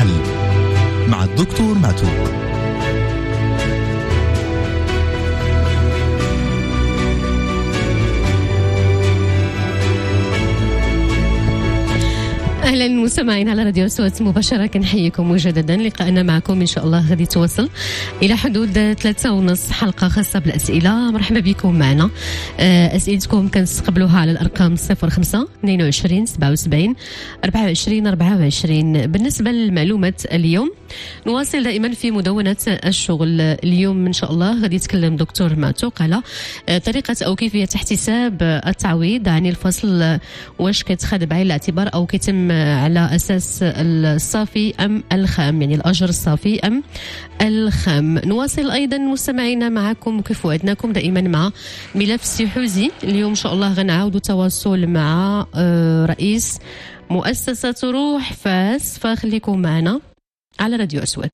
الحل مع الدكتور ماتو. أهلا مستمعين على راديو أصوات مباشرة، كنحييكم مجددا. لقاءنا معكم إن شاء الله غادي توصل إلى حدود 3:30 حلقة خاصة بالأسئلة. مرحبا بكم معنا. أسئلتكم كنستقبلوها على الأرقام 05 22 77 24 24. بالنسبة للمعلومات اليوم نواصل دائما في مدونة الشغل. اليوم إن شاء الله غادي يتكلم دكتور ماتو على طريقة أو كيفية احتساب التعويض عن الفصل، واش كيتخذ بعين الاعتبار أو كيتم على أساس الصافي أم الخام، يعني الأجر الصافي أم الخام. نواصل أيضا مستمعينا معكم وكيف وعدناكم دائما مع ملف سيحوزي. اليوم إن شاء الله غنعاودوا تواصل مع رئيس مؤسسة روح فاس، فخليكم معنا على راديو أصوات.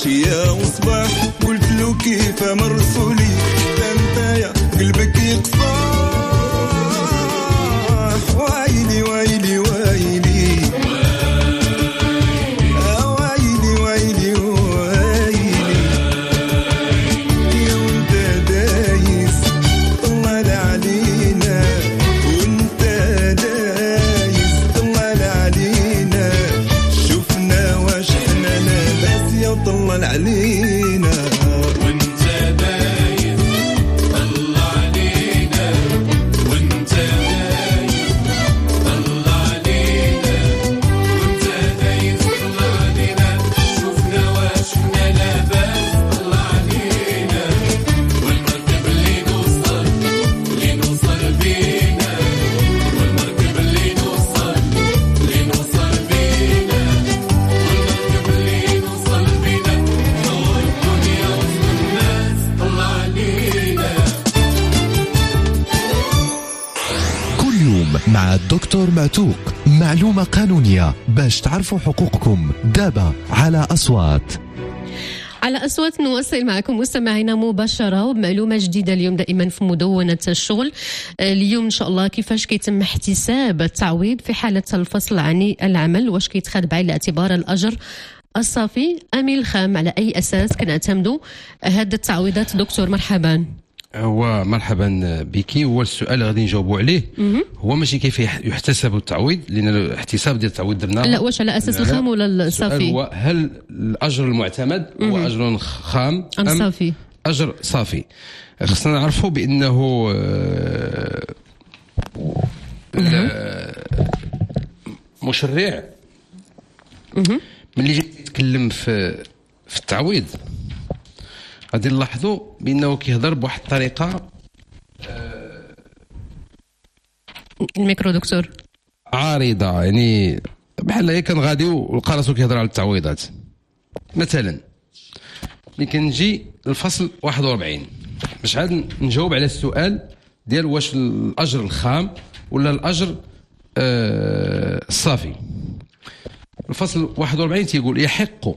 عشية وصباح قلت له كيف مرسولي تنتايا قلبك يقصاح ويلي ويلي ويلي ويلي ويلي ويلي يوم دايس طلع علينا وانت دايس طلع علينا شفنا واش احنا لاباس يا طلع علينا وانت دايس طلع علينا وانت دايس طلع علينا وانت دايس طلع علينا شفنا واش احنا لاباس طلع علينا والمركب اللي نوصل بينا والمركب اللي نوصل بينا والمركب اللي نوصل بينا نور الدنيا وسط الناس طلع علينا. كل يوم مع الدكتور معتوق معلومة قانونية باش تعرفوا حقوقكم دابا على أصوات. على أصوات نواصل معكم مستمعينا مباشرة وبمعلومة جديدة اليوم دائما في مدونة الشغل. اليوم إن شاء الله كيفاش كيتم احتساب التعويض في حالة الفصل عن العمل، واش كيتخذ بعين الاعتبار الأجر الصافي أم الخام، على أي أساس كنعتمدوا هذه التعويضات؟ دكتور مرحبا. هو مرحبا بك. هو السؤال غادي نجاوبوا عليه هو ماشي كيف يحتسب التعويض، لان الاحتساب ديال التعويض درناه لا، واش على أساس الخام ولا الصافي؟ هو هل الأجر المعتمد هو أجر خام أم صافي؟ أجر صافي. خصنا نعرفوا بأنه المشرع ملي جاي يتكلم في التعويض غادي نلاحظوا بأنه كيهضر بواحد الطريقة الميكرو دكتور عارضة، يعني بحال هي كان غادي ولقى راسو كيهضر على التعويضات. مثلا ملي كنجي الفصل 41 باش عاد نجاوب على السؤال ديال واش الأجر الخام ولا الأجر الصافي. الفصل 41 تيقول يحق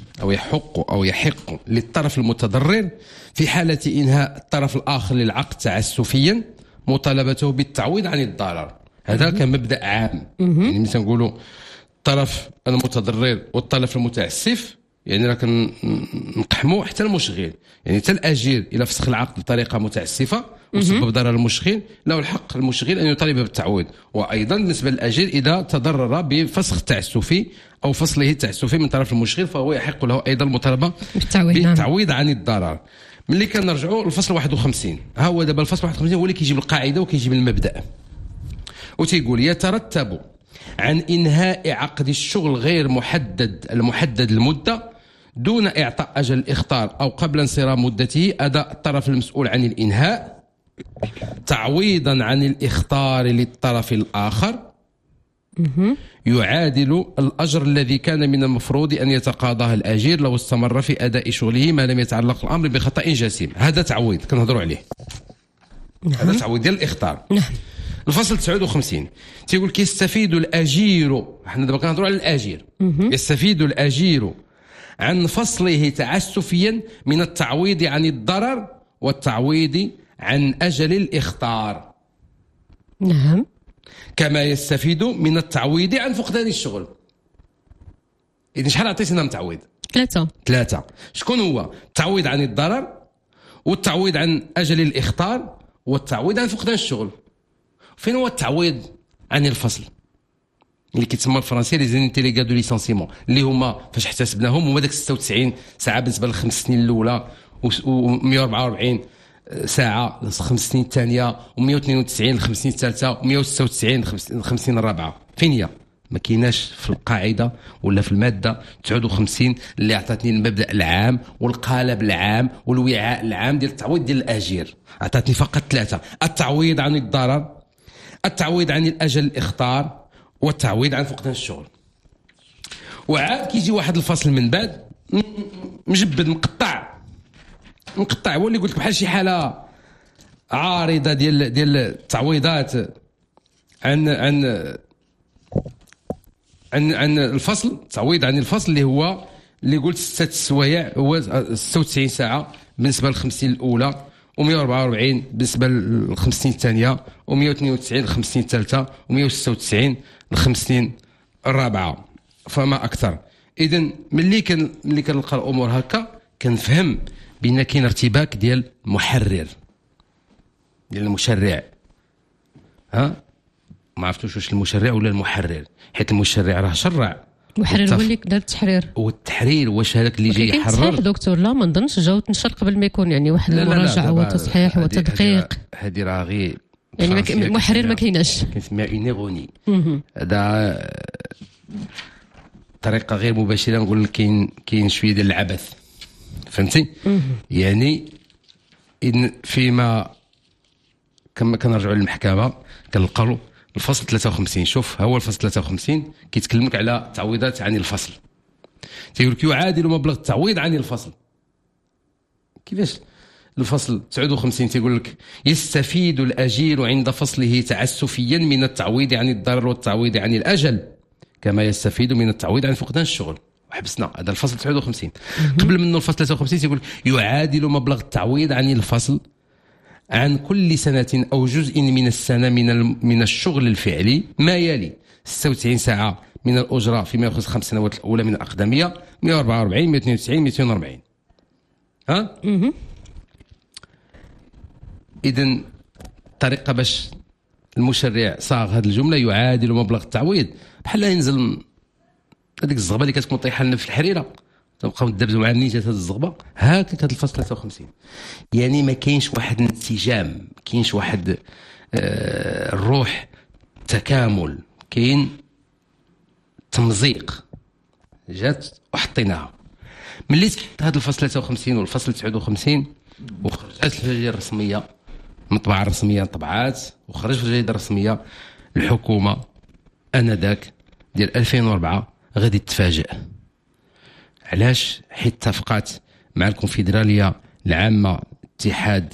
للطرف المتضرر في حالة إنهاء الطرف الآخر للعقد تعسفيا مطالبته بالتعويض عن الضرر. هذا كمبدأ عام. يعني مثلا نقولوا الطرف المتضرر والطرف المتعسف، يعني راه كنقحموا حتى المشغل، يعني حتى الأجير إلى فسخ العقد بطريقة متعسفة وسبب ضرر المشغل له الحق المشغل أن يطالب بالتعويض. وأيضا بالنسبة للأجير إذا تضرر بفسخ التعسفي أو فصله التعسفي من طرف المشغل فهو يحق له أيضا المطالبة بالتعويض عن الضرر. ملي كنرجعوا للفصل 51، ها هو دابا الفصل 51 هو اللي كيجيب القاعدة وكيجيب المبدأ، وتيقول يترتب عن إنهاء عقد الشغل غير المحدد المدة دون إعطاء أجل الإخطار أو قبل انصرام مدته أداء الطرف المسؤول عن الإنهاء تعويضا عن الإخطار للطرف الآخر يعادل الأجر الذي كان من المفروض أن يتقاضاه الأجير لو استمر في أداء شغله ما لم يتعلق الأمر بخطأ جسيم. هذا تعويض كنهضروا عليه. هذا تعويض ديال الإخطار. الفصل 59 تيقول كيستفيد الأجير، احنا دابا كنهضروا على الأجير، يستفيد الأجير عن فصله تعسفيا من التعويض عن الضرر والتعويض عن أجل الإخطار. نعم. كما يستفيد من التعويض عن فقدان الشغل. إذن شحال عطيتنا متعويض؟ 3. شكون هو؟ التعويض عن الضرر والتعويض عن أجل الإخطار والتعويض عن فقدان الشغل. فين هو التعويض عن الفصل اللي كيتسمى بالفرنسيه لي زانتيليغا دو ليسونسيمون، اللي هما فاش احتسبناهم هما داك 96 ساعه بالنسبه للخمس سنين الاولى و144 ساعه الخمس سنين الثانيه و192 الخمس سنين الثالثه و196 الخمس سنين الرابعه. فين هي؟ ما كايناش في القاعده ولا في الماده 59 اللي عطاتني المبدا العام والقالب العام والوعاء العام ديال التعويض ديال الاجير. عطاتني فقط 3: التعويض عن الضرر، التعويض عن الاجل الاخطار، والتعويض عن فقدان الشغل. وعاد كيجي واحد الفصل من بعد مجبد مقطع هو اللي قلت لك بحال شي حاله عارضه ديال التعويضات عن الفصل، تعويض عن الفصل اللي هو اللي قلت 6 السوايع هو 96 ساعه بالنسبه لل 50 الاولى، و144 بالنسبه لل 50 الثانيه، و192 لل 50 الثالثه، و196 لل 50 الرابعه، فما اكثر. اذا ملي كنلقى الامور هكا كنفهم بان كاين ارتباك ديال المحرر ديال المشرع. ما عرفتوش واش المشرع ولا المحرر، حيت المشرع راه شرع، المحرر هو اللي دار التحرير. والتحرير واش هذاك اللي جاي يحرر؟ صحيح دكتور، لا ما نظنش جاو تنشر قبل ما يكون يعني واحد المراجعه وتصحيح وتدقيق. هذه راه غير يعني المحرر ما كايناش، كنسميها اون ايغوني. هذا طريقه غير مباشره نقول لك كاين شويه ديال العبث، فهمتي؟ يعني إن فيما كما كنرجعوا للمحكمه كنلقاو الفصل 53. شوف هو الفصل 53 كيتكلم لك على تعويضات عن الفصل، تيقول لك يعادل مبلغ التعويض عن الفصل. كيفاش؟ الفصل 59 تيقول لك يستفيد الأجير عند فصله تعسفيا من التعويض عن الضرر والتعويض عن الأجل كما يستفيد من التعويض عن فقدان الشغل. وحبسنا هذا الفصل 59. قبل منه الفصل 53 تيقول يعادل مبلغ التعويض عن الفصل عن كل سنة أو جزء من السنة من الشغل الفعلي ما يلي: 96 ساعة من الأجرة فيما يخص 5 سنوات الأولى من الأقدمية، 144 192 240. إذن طريقة باش المشرع صاغ هذه الجملة يعادل مبلغ التعويض بحال ينزل هذيك الزغبة اللي كتكون طايحة لنا في الحريرة، تبقاو ندبزوا مع النيجات هذه الزغبة. هكاك هذا الفصل 53. يعني ما كاينش واحد الانسجام، ما كاينش واحد الروح تكامل، كاين تمزيق جات وحطيناها. ملي هذا الفصل 53 والفصل 59 وخرجت الجريدة الرسمية، المطبعة الرسمية طبعات وخرج في الجريدة الرسمية، الحكومة انذاك ديال 2004 غادي تتفاجئ. علاش؟ حيت اتفقات مع الكونفدرالية العامة، اتحاد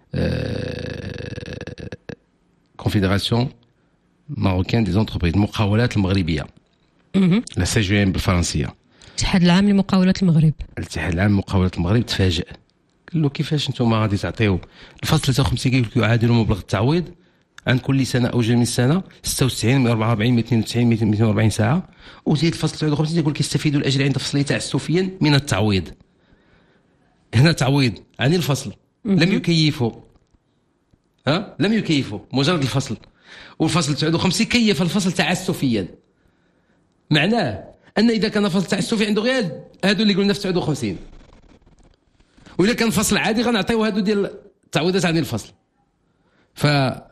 كونفدراسيون ماروكان دي زونتربريز، المقاولات المغربية، لا سي جي ام بالفرنسية، الاتحاد العام لمقاولات المغرب. الاتحاد العام لمقاولات المغرب تفاجئ، قال له كيفاش انتم غادي تعطيو الفصل 53 كيقول لك يعادل مبلغ التعويض عن كل سنه او جزء من السنه 96 144 292 240 ساعه، وزيد الفصل 59 يقول لك يستفيد الاجر عند فصله تعسفيا من التعويض. هنا تعويض عن الفصل لم يكيفوا، لم يكيفوا مجرد الفصل، والفصل 59 كيف الفصل تعسفيا. معناه ان اذا كان فصل تعسفي عنده غير هادو اللي قلنا في 59، وإذا كان فصل عادي غنعطيو هادو ديال التعويضات عن الفصل. ف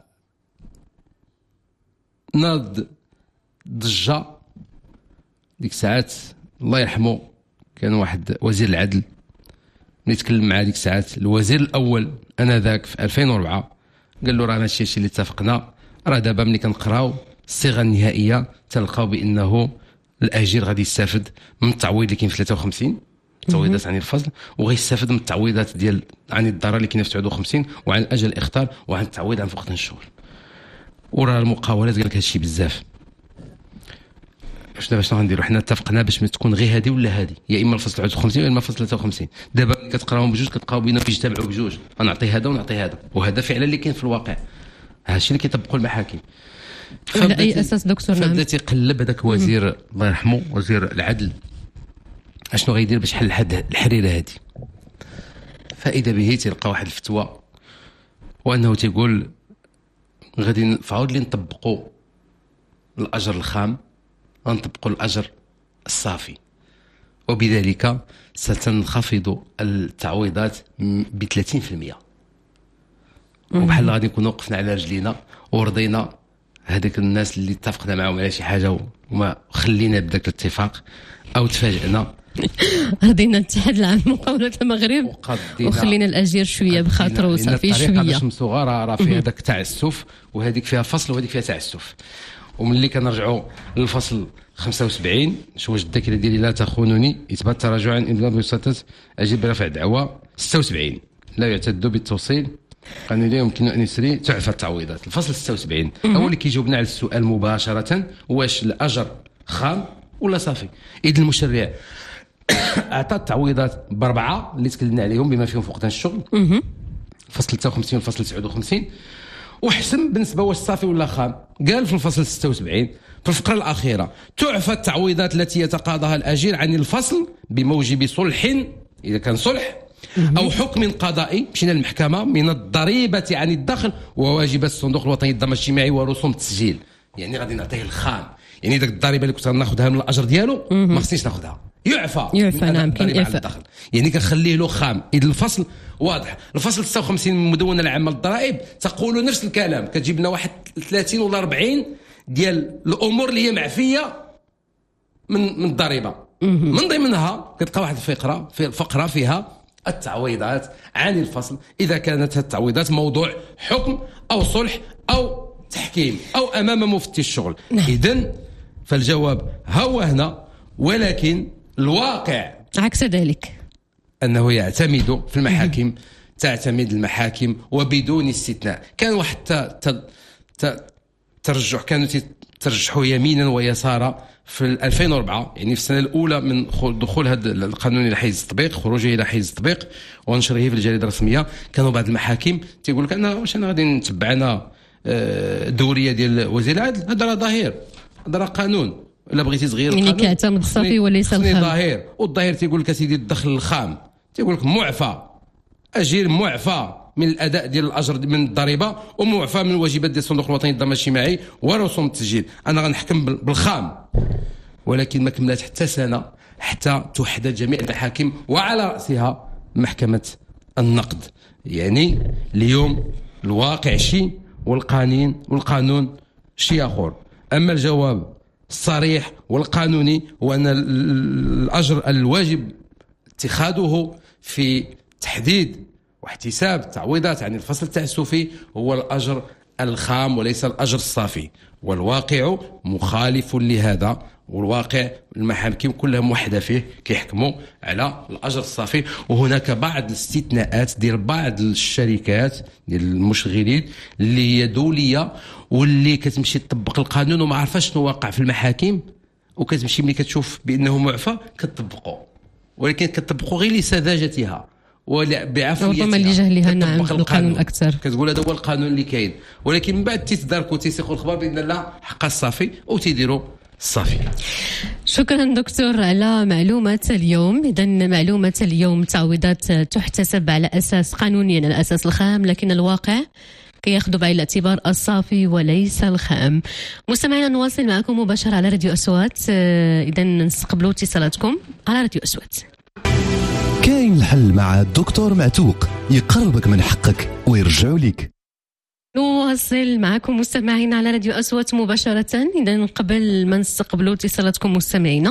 ناض ضجة ديك الساعات، الله يرحمه كان واحد وزير العدل ملي تكلم مع ديك الساعات الوزير الاول انذاك في 2004 قال له راه هادشي اللي اتفقنا، راه دابا ملي كنقراو الصيغه النهائيه تلقاو بانه الاجير غادي يستافد من التعويض اللي كاين في 53 تعويضات عن الفصل، وغيستافد من التعويضات ديال عن الضرر اللي كاين في 59 وعن اجل الاخطار وعن التعويض عن فقدان الشغل. وراه المقاولات قال لك هادشي بزاف. واش دابا شنو غنديروا؟ حنا اتفقنا باش ما تكون غير هذه ولا هذه، يا اما الفصل 59 يا اما الفصل 53. دابا كتقراهم بجوج كتلقاو بينهم يجتمعوا بجوج، غنعطي هذا ونعطي هذا، وهذا فعلا اللي كاين في الواقع، هادشي اللي كيطبقوا المحاكم. على اي اساس دكتور؟ فبدا تيقلب هذاك وزير الله يرحمه وزير العدل اشنو غيدير باش يحل هاد الحريره هذه. فاذا به تلقى واحد الفتوى وانه تيقول غادي فعاود لي نطبقوا الاجر الخام، غنطبقوا الاجر الصافي، وبذلك ستنخفض التعويضات ب 30%. وبحال غادي نكونوا وقفنا على رجلينا ورضينا هذاك الناس اللي اتفقنا معهم على شي حاجه وما خلينا بداك الاتفاق، او تفاجئنا رضينا الاتحاد العام لمقاولات المغرب وخلينا الاجير شويه بخاطره وصافي شويه باش مصغره راه فيها داك تعسف، وهذيك فيها فصل وهذيك فيها تعسف. وملي كنرجعوا للفصل 75 شو واش الذاكره ديالي لا تخونني، اثبات تراجع عن ابلاغ بواسطه اجيب برفع دعوى 76 لا يعتد بالتوصيل قانونيا يمكن ان يسري تعفى التعويضات. الفصل 76 هو اللي كيجاوبنا على السؤال مباشره، واش الاجر خام ولا صافي. اذا المشرع اعطى التعويضات ب4 اللي تكلمنا عليهم بما فيهم فقدان الشغل الفصل 53 والفصل 59، وحسم بالنسبه واش صافي ولا خام. قال في الفصل 76 في الفقره الاخيره: تعفى التعويضات التي يتقاضاها الاجير عن الفصل بموجب صلح، اذا كان صلح او حكم قضائي مشينا للمحكمه، من الضريبه عن الدخل وواجبات الصندوق الوطني للضمان الاجتماعي ورسوم التسجيل. يعني غادي نعطيه الخام، يعني داك الضريبه اللي كنت ناخذها من الاجر ديالو ما خصنيش ناخذها، يعفى نعم كاين الدخل، يعني كنخليه له خام. اذا الفصل واضح. الفصل 56 من المدونه العامه للضرائب تقول نفس الكلام، كتجيب لنا واحد 30 ولا 40 ديال الامور اللي هي معفيه من الضريبه. من ضمنها كتلقى واحد الفقره فيها التعويضات عن الفصل اذا كانت التعويضات موضوع حكم او صلح او تحكيم او امام مفتي الشغل. اذن فالجواب هو هنا، ولكن الواقع عكس ذلك، انه يعتمد في المحاكم، تعتمد المحاكم وبدون استثناء. كان واحد ترجح، كانوا ترجحوا يمينا ويسارا في 2004، يعني في السنه الاولى من دخول هذا القانون الى حيز التطبيق، خروجه الى حيز التطبيق ونشره في الجريده الرسميه. كانوا بعض المحاكم تيقول لك انا واش انا غادي نتبع انا الدوريه ديال وزير العدل؟ هذا راه ظاهر، هذا راه قانون، الا بغيتي صغير يعني كيعتمد الصافي وليس الخام. ظاهر، والظاهر تيقول لك سيدي الدخل الخام، تيقول لك معفى، اجير معفى من الاداء ديال الاجر من الضريبه، ومعفى من الواجبات ديال الصندوق الوطني للضمان الاجتماعي ورسوم التسجيل. انا غنحكم بالخام، ولكن ما كملات حتى سنه حتى توحدت جميع المحاكم وعلى راسها محكمه النقد. يعني اليوم الواقع شيء والقانون شيء اخر. اما الجواب الصريح والقانوني هو ان الاجر الواجب اتخاذه في تحديد واحتساب التعويضات عن الفصل التعسفي هو الأجر الخام وليس الأجر الصافي، والواقع مخالف لهذا. والواقع المحاكم كلها موحدة فيه، كيحكموا على الأجر الصافي. وهناك بعض الاستثناءات ديال بعض الشركات ديال المشغلين اللي هي دولية واللي كتمشي تطبق القانون وما عرفاش شنو واقع في المحاكم، وكتمشي ملي كتشوف بأنه معفى كتطبقه، ولكن كتطبقه غير لسذاجتها ولا بعفويتها، ربما لجهلها نعم القانون اكثر. كتقول هذا هو القانون اللي كاين، ولكن من بعد تيتداركوا تيسيقوا الخبر بان لا حق الصافي وتيديروا الصافي. شكرا دكتور على معلومة اليوم. إذا معلومة اليوم تعويضات تحتسب على أساس قانونيا على أساس الخام، لكن الواقع كياخذوا بعين الاعتبار الصافي وليس الخام. مستمعينا نواصل معكم مباشرة على راديو أصوات. إذا نستقبلوا اتصالاتكم على راديو أصوات. كاين الحل مع الدكتور معتوق، يقربك من حقك ويرجع لك. نواصل معكم مستمعينا على راديو أصوات مباشرة. إذا قبل ما نستقبلوا اتصالاتكم مستمعينا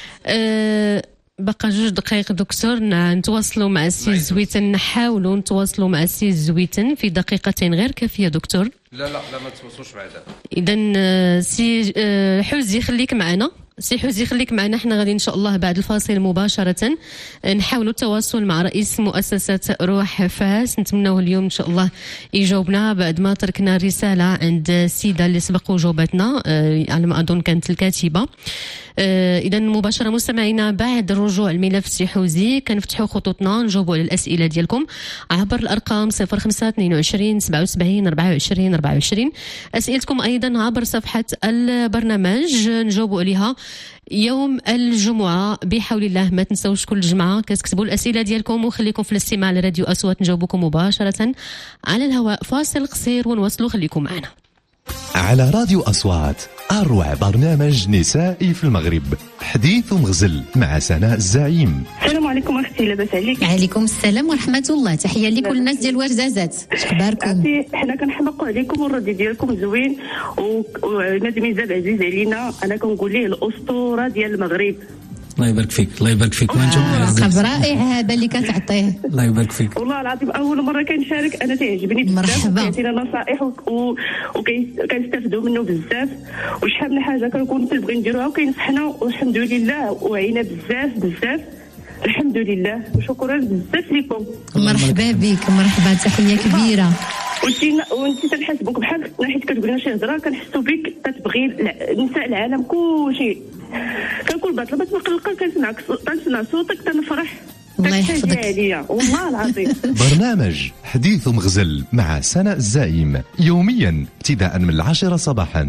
بقى 2 دقائق دكتور نتواصلوا مع السي زويتن، نحاولوا نتواصلوا مع السي زويتن في دقيقتين غير كافية دكتور. لا ما تواصلوش بعدا. إذا سي حوزي خليك معنا، سي حوزي خليك معنا، احنا غادي ان شاء الله بعد الفاصل مباشرة نحاولوا التواصل مع رئيس مؤسسة روح فاس، نتمناه اليوم ان شاء الله يجاوبنا بعد ما تركنا رسالة عند السيدة اللي سبق وجاوبتنا على ما اظن كانت الكاتبة. اذا مباشرة مستمعينا بعد رجوع الملف سي حوزي كنفتحوا خطوطنا نجاوبوا على الاسئلة ديالكم عبر الارقام 0522 77 24 24. اسئلتكم ايضا عبر صفحة البرنامج نجاوبوا عليها يوم الجمعة بحول الله. ما تنسوش كل جمعة كتكتبوا الأسئلة ديالكم وخليكم في الاستماع على راديو أصوات نجاوبكم مباشرة على الهواء. فاصل قصير ونواصلوا، خليكم معنا على راديو أصوات، أروع برنامج نسائي في المغرب، حديث ومغزل مع سناء الزعيم. السلام عليكم اختي، لاباس عليك؟ وعليكم السلام ورحمه الله. تحيه لكل الناس ديال ورزازات، اخباركم؟ حنا كنحمقوا عليكم والردي ديالكم زوين، ونادي ميزاب عزيز علينا. انا كنقول ليه الاسطوره ديال المغرب. الله يبارك فيك، الله يبارك فيك. وانتم خبر رائع هذا اللي كتعطيه، الله يبارك فيك. والله العظيم اول مره كنشارك، انا تعجبني بزاف، مرحبا. كيعطينا نصائح وكنستافدوا منه بزاف، وشحال من حاجه كنكون كنبغي نديروها وكينصحنا، والحمد لله وعينا بزاف الحمد لله، وشكرا بزاف لكم. مرحبا بك، مرحبا، تحيه كبيره. وانت تنحسبوك بحال حيت كتقول لنا شي هضره كنحسوا بك كتبغي نساء العالم كلشي. كنكون طلبات ما قلقه كنسمع صوتك تنفرح. الله يحفظك عليا والله العظيم. برنامج حديث مغزل مع سناء الزايم يوميا ابتداء من 10 صباحا.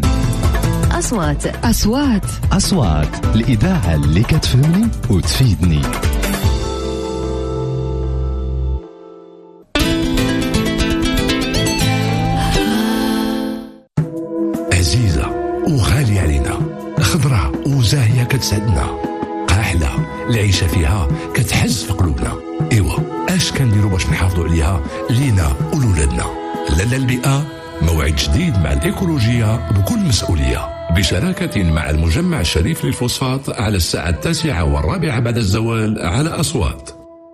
أصوات الإذاعة اللي كتفهمني وتفيدني. عزيزة وغالية علينا، خضرة وزاهية كتسعدنا، قاحلة العيشة فيها كتحز في قلوبنا. إيوا اش كنديروا باش نحافظوا عليها لينا ولولادنا؟ لالا البيئة موعد جديد مع الإيكولوجية بكل مسؤولية، بشراكة مع المجمع الشريف للفوسفات على الساعة 9:15 بعد الزوال على أصوات.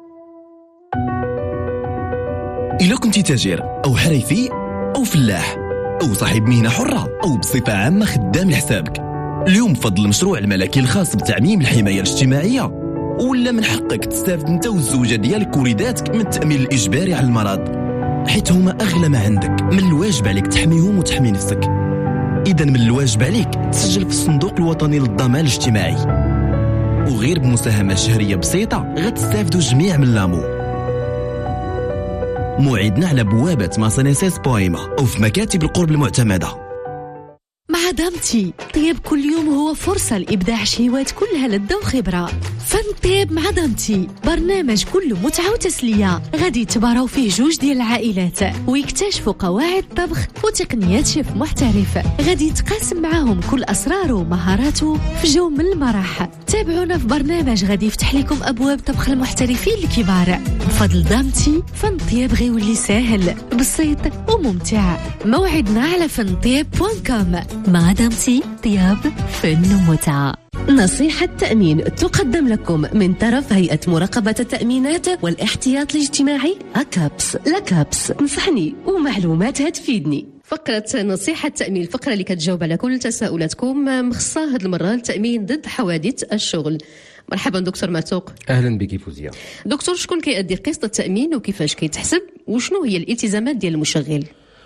إلا كنت تاجر أو حريفي أو فلاح أو صاحب مهنة حرة أو بصفة عامة خدام لحسابك، اليوم بفضل المشروع الملكي الخاص بتعميم الحماية الاجتماعية ولا من حقك تستافد انت والزوجة ديالك وليداتك من التأمين الإجباري على المرض، حيت هما أغلى ما عندك. من الواجب عليك تحميهم وتحمي نفسك. إذا من الواجب عليك تسجل في الصندوق الوطني للضمان الاجتماعي، وغير بمساهمة شهرية بسيطة غتستافدوا جميع من لامو. موعدنا على بوابة ماسانيسيس بويما أو في مكاتب القرب المعتمدة. مع دامتي طيب كل يوم هو فرصة لإبداع شهوات كلها لذة وخبرة. فن طيب مع دامتي برنامج كله متعة وتسلية، غادي يتباراو فيه جوج ديال العائلات ويكتشفوا قواعد طبخ وتقنيات شيف محترف، غادي يتقاسم معاهم كل أسراره ومهاراته في جو من المرح. تابعونا في برنامج غادي يفتح لكم أبواب طبخ المحترفين الكبار. بفضل دامتي فن طيب غيولي ساهل بسيط وممتع. موعدنا على فنطيب.com. مع دامتي طياب فن ومتعة. نصيحة تأمين تقدم لكم من طرف هيئة مراقبة التأمينات والاحتياط الاجتماعي أكابس. لكابس نصحني ومعلوماتها تفيدني. فقرة نصيحة تأمين، الفقرة اللي كتجاوب على كل تساؤلاتكم، مخصصة هذه المرة للتأمين ضد حوادث الشغل. مرحبا دكتور معتوق. أهلا بك فوزية. دكتور، شكون كيأدي قسط التأمين وكيفاش كيتحسب وشنو هي الالتزامات ديال المشغل؟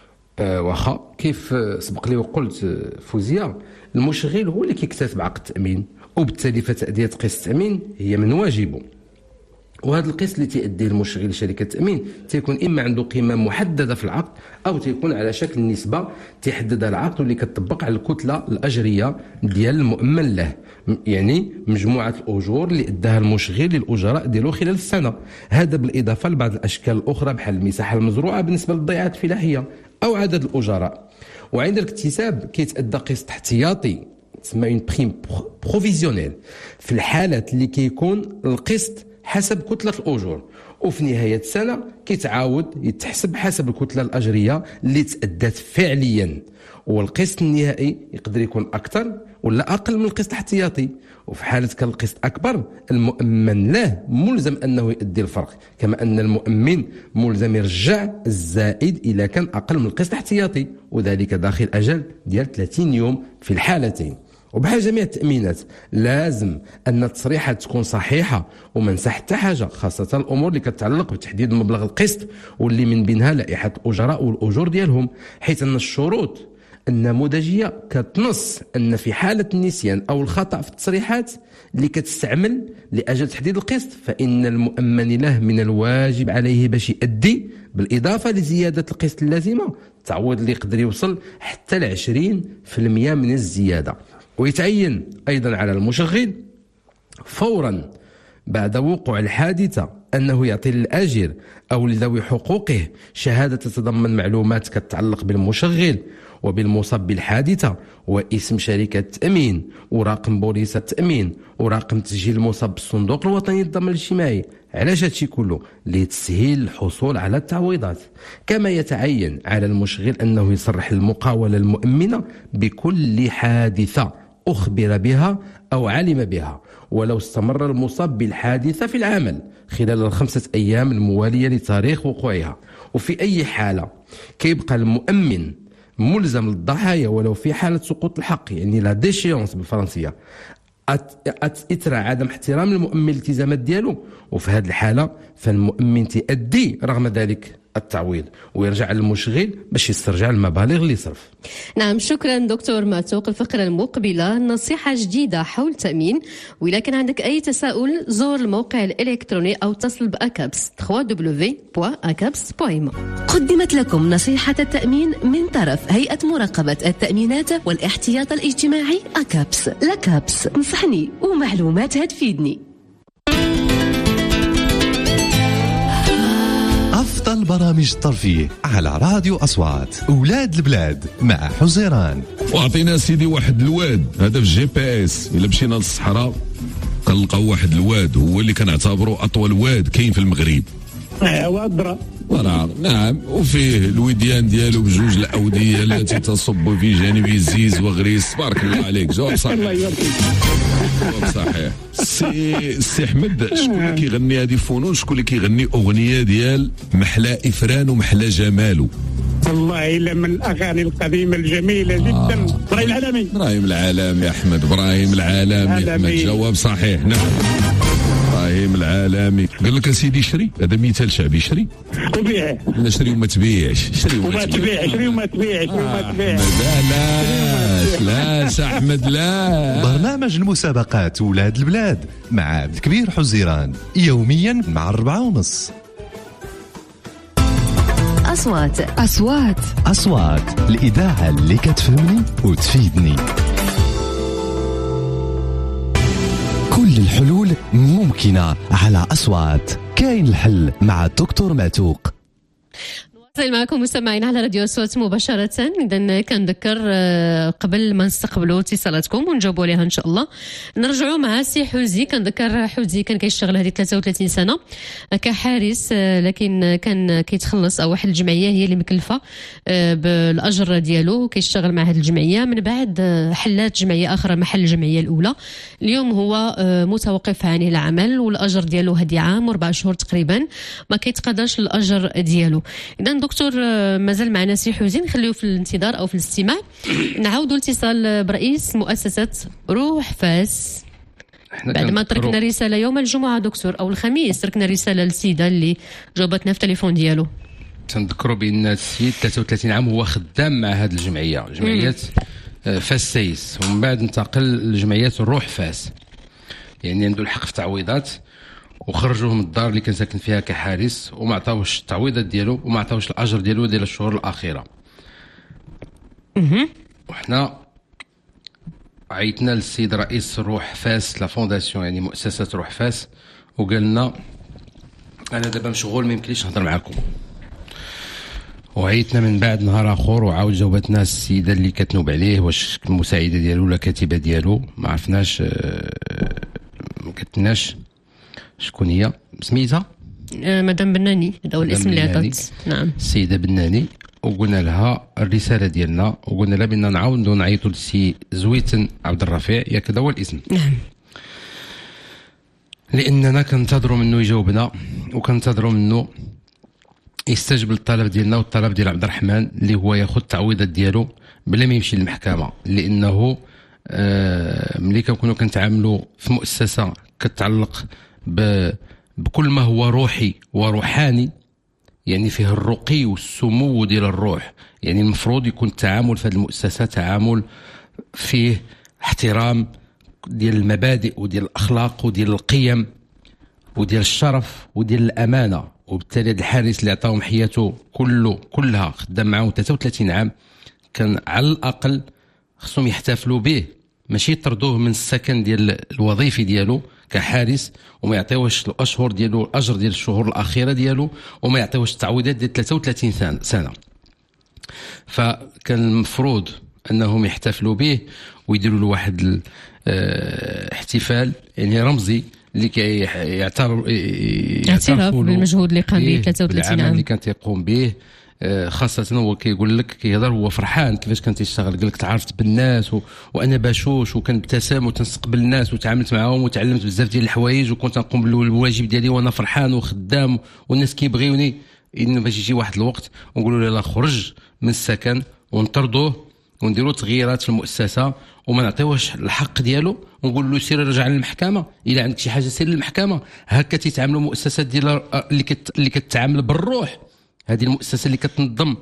واخا كيف سبق لي وقلت فوزية، المشغل هو اللي كيكتسب عقد التأمين، وبالتالي فتأدية قسط التأمين هي من واجبه. وهذا القسط اللي تيأديه المشغل لشركة التأمين تيكون إما عنده قيمة محددة في العقد أو تيكون على شكل نسبة تيحددها العقد واللي كتطبق على الكتلة الأجرية ديال المؤمن له، يعني مجموعة الأجور اللي أداها المشغل للأجراء ديالو خلال السنة. هذا بالإضافة لبعض الأشكال الأخرى بحال المساحة المزروعة بالنسبة للضيعات الفلاحية أو عدد الأجراء. وعند الاكتساب كيتأدى قسط احتياطي تسمى اون بريم بروفيزيونيل في الحالات اللي كيكون القسط حسب كتلة الأجور، وفي نهاية السنة كيتعاود يتحسب حسب الكتلة الأجرية اللي تأدت فعليا، والقسط النهائي يقدر يكون أكثر ولا أقل من القسط الاحتياطي. وفي حالة كان القسط أكبر المؤمن له ملزم أنه يؤدي الفرق، كما أن المؤمن ملزم يرجع الزائد إذا كان أقل من القسط الاحتياطي، وذلك داخل أجل ديال 30 يوم في الحالتين. وبحال جميع التأمينات لازم أن التصريحات تكون صحيحة ومنسى حتى حاجة، خاصة الأمور اللي كتتعلق بتحديد مبلغ القسط واللي من بينها لائحة الأجراء والأجور ديالهم، حيث أن الشروط النموذجية كتنص أن في حالة النسيان أو الخطأ في التصريحات اللي كتستعمل لأجل تحديد القسط فإن المؤمن له من الواجب عليه باش يؤدي، بالإضافة لزيادة القسط اللازمة، تعويض اللي يقدر يوصل حتى ل 20% من الزيادة. ويتعين أيضا على المشغل فورا بعد وقوع الحادثة أنه يعطي للأجر أو لذوي حقوقه شهادة تتضمن معلومات كتتعلق بالمشغل وبالمصاب بالحادثة واسم شركة التأمين ورقم بوليس التأمين ورقم تسجيل المصاب بالصندوق الوطني للضمان الاجتماعي. علاش هادشي كله؟ لتسهيل الحصول على التعويضات. كما يتعين على المشغل أنه يصرح المقاولة المؤمنة بكل حادثة أخبر بها أو علم بها ولو استمر المصاب بالحادثة في العمل خلال 5 أيام الموالية لتاريخ وقوعها. وفي أي حالة كيبقى المؤمن ملزم للضحايا ولو في حالة سقوط الحق، يعني لا ديشيونس بالفرنسية، إثر عدم احترام المؤمن الالتزامات ديالو. وفي هذه الحالة فالمؤمن تأدي رغم ذلك التعويض ويرجع للمشغل باش يسترجع المبالغ اللي صرف. نعم، شكرا دكتور معتوق. الفقرة المقبلة نصيحة جديدة حول التأمين، وإذا كان عندك أي تساؤل زور الموقع الإلكتروني أو اتصل بأكابس www.akaps.ma. قدمت لكم نصيحة التأمين من طرف هيئة مراقبة التأمينات والاحتياط الاجتماعي أكابس. لكابس نصحني ومعلوماتها تفيدني. أفضل برامج الترفيه على راديو أصوات. أولاد البلاد مع حزيران. واعطينا سيدي واحد الواد هذا في الجي بي اس، الا مشينا للصحراء كنلقاو واحد الواد هو اللي كنعتبره اطول واد كاين في المغرب. وادرا نعم، وفيه الوديان ديالو بجوج الاوديه التي تصب في جانب الزيز وغريس. بارك الله عليك، جواب صحيح. الله يبارك جواب صحيح. سي احمد، شكون اللي كيغني هذه فنون؟ شكون اللي كيغني اغنيه ديال محلى افران ومحلى جمالو؟ والله الا من الاغاني القديمه الجميله جدا. ابراهيم العالمي. ابراهيم العالمي يا احمد، ابراهيم العالمي يا احمد، جواب صحيح. نعم، ابراهيم العالمي. قال لك سيدي شري، هذا مثال شعبي، شري وبيع. لا شري وما تبيعش، شري وما تبيع، شري وما تبيع، شري وما تبيع. لا احمد لا. برنامج المسابقات ولاد البلاد مع عبد الكبير حزيران يوميا مع 4:30. أصوات الإذاعة اللي كتفهمني وتفيدني. كل الحلول ممكنة على أصوات. كاين الحل مع الدكتور معتوق. نواصل معكم مستمعين على راديو أصوات مباشرة. إذا كنذكر قبل ما نستقبلوا اتصالاتكم ونجاوبوا عليها إن شاء الله، نرجعوا مع سي حوزي. كنذكر حوزي كان كيشتغل هذه 33 سنة كحارس، لكن كان كيتخلص أو واحد الجمعية هي اللي مكلفة بالأجر ديالو، كيشتغل مع هذه الجمعية. من بعد حلات جمعية أخرى محل الجمعية الأولى. اليوم هو متوقف عن العمل والأجر ديالو هدي عام و4 شهور تقريبا ما كيتقدرش الأجر ديالو. إذا دكتور مازال معنا سي حوزين، نخليه في الانتظار أو في الاستماع. نعاودوا الاتصال برئيس مؤسسة روح فاس. بعد ما تركنا رسالة يوم الجمعة دكتور أو الخميس، تركنا رسالة للسيدة اللي جاوبتنا في التليفون ديالو. تنذكروا بأن السيد 33 عام هو خدام مع هذه الجمعية، جمعية فاس سيس، ومن بعد انتقل لجمعية الروح فاس، يعني عنده الحق في تعويضات، وخرجوه من الدار اللي كان ساكن فيها كحارس وما عطاوش التعويضات ديالو وما عطاوش الاجر ديالو ديال الشهور الاخيره. وحنا عيطنا للسيد رئيس روح فاس لا فونداسيون، يعني مؤسسه روح فاس، وقال لنا انا دابا مشغول ما يمكنليش نهضر معكم. وعيطنا من بعد نهار اخر وعاود جاوبتنا السيده اللي كتنوب عليه، واش المساعده ديالو ولا كاتبه ديالو ما عرفناش، ما كتناش شكون هي سميتها. مدام بناني، هذا هو الاسم اللي عطات. نعم، السيده بناني. وقلنا لها الرساله ديالنا، وقلنا لها بان نعاودوا نعيطوا للسي زويتن عبد الرفيع، ياك هذا هو الاسم. نعم، لاننا كنتظروا منه يجاوبنا، وكنتظروا منه يستجب للطلب ديالنا والطلب ديال عبد الرحمن اللي هو ياخذ التعويضات ديالو بلا ما يمشي للمحكمه. لانه ملي كنكونوا كنتعاملوا في مؤسسه كتعلق بكل ما هو روحي وروحاني، يعني فيه الرقي والسمو ديال الروح، يعني المفروض يكون التعامل في هذه المؤسسة تعامل فيه احترام ديال المبادئ وديال الأخلاق وديال القيم وديال الشرف وديال الأمانة. وبالتالي الحارس اللي عطاهم حياته كلها خدام معاهم 33 عام، كان على الأقل خصهم يحتفلوا به، ماشي يطردوه من السكن ديال الوظيفي ديالو كحارس وما يعطيوش الاشهر ديالو، الاجر ديال الشهور الاخيره ديالو، وما يعطيوش التعويضات ديال 33 سنه. فكان المفروض انهم يحتفلوا به ويديروا له واحد احتفال يعني رمزي اللي اعتراف بالمجهود اللي قام به 33 عام اللي كان تيقوم به. خاصة هو كيقول لك كيهضر هو فرحان كيفاش كان تيشتغل، قال لك تعرفت بالناس وانا بشوش وكنبتسم وتنستقبل الناس وتعاملت معاهم وتعلمت بزاف ديال الحوايج وكنت نقوم بالواجب ديالي وانا فرحان وخدام والناس كيبغيوني. انه باش يجي واحد الوقت ونقولوا له لا خرج من السكن ونطردوه ونديروا تغييرات في المؤسسة وما نعطيوش الحق ديالو ونقول له سير رجع للمحكمة، إذا عندك شي حاجة سير للمحكمة. هكا تيتعاملوا مؤسسات ديال اللي كتعامل بالروح هذه المؤسسه اللي كتنظم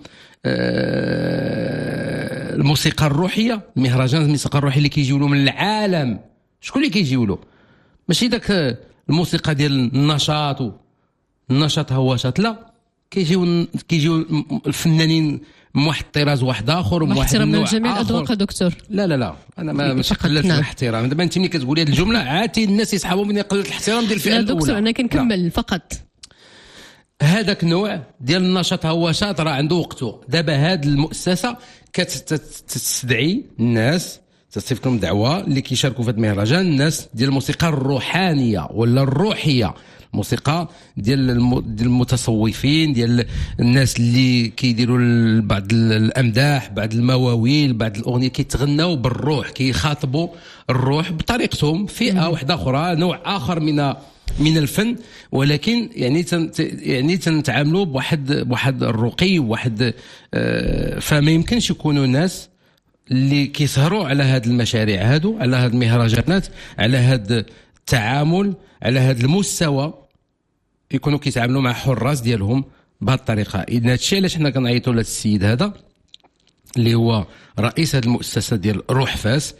الموسيقى الروحيه، المهرجان الموسيقى الروحيه اللي كيجيو له من العالم. شكون اللي كيجيو له؟ ماشي داك الموسيقى ديال النشاط هواشات، لا، كيجيو الفنانين من واحد الطراز واحد اخر ومن واحد النوع اخر. جميع الاذواق دكتور. لا انا ماشي قلة الاحترام. دابا انت ملي كتقولي هذه الجمله عاتي الناس يسحبوا مني قلة الاحترام ديال الفئه الاولى. دكتور انا كنكمل فقط. هذاك النوع ديال النشاط هواشات راه عنده وقته. دابا هذه المؤسسه كتستدعي الناس، تصيفكم دعوه اللي كيشاركوا في هذا المهرجان، الناس ديال الموسيقى الروحانيه ولا الروحيه، الموسيقى ديال المتصوفين، ديال الناس اللي كيديروا بعض الامداح، بعض المواويل، بعض الاغنيه كيتغناو بالروح، كيخاطبوا الروح بطريقتهم. فئه واحده اخرى، نوع اخر من الفن، ولكن يعني تنتعاملوا بواحد الرقي، بواحد فما يمكنش يكونوا ناس اللي كيسهروا على هذه المشاريع هادو، على هذه المهرجانات، على هذا التعامل، على هذا المستوى، يكونوا كيتعاملوا مع حراس ديالهم بهذه الطريقه. اذا هذا الشيء علاش حنا كنعيطوا لهذا السيد هذا اللي هو رئيس هذه المؤسسه ديال روح فاس،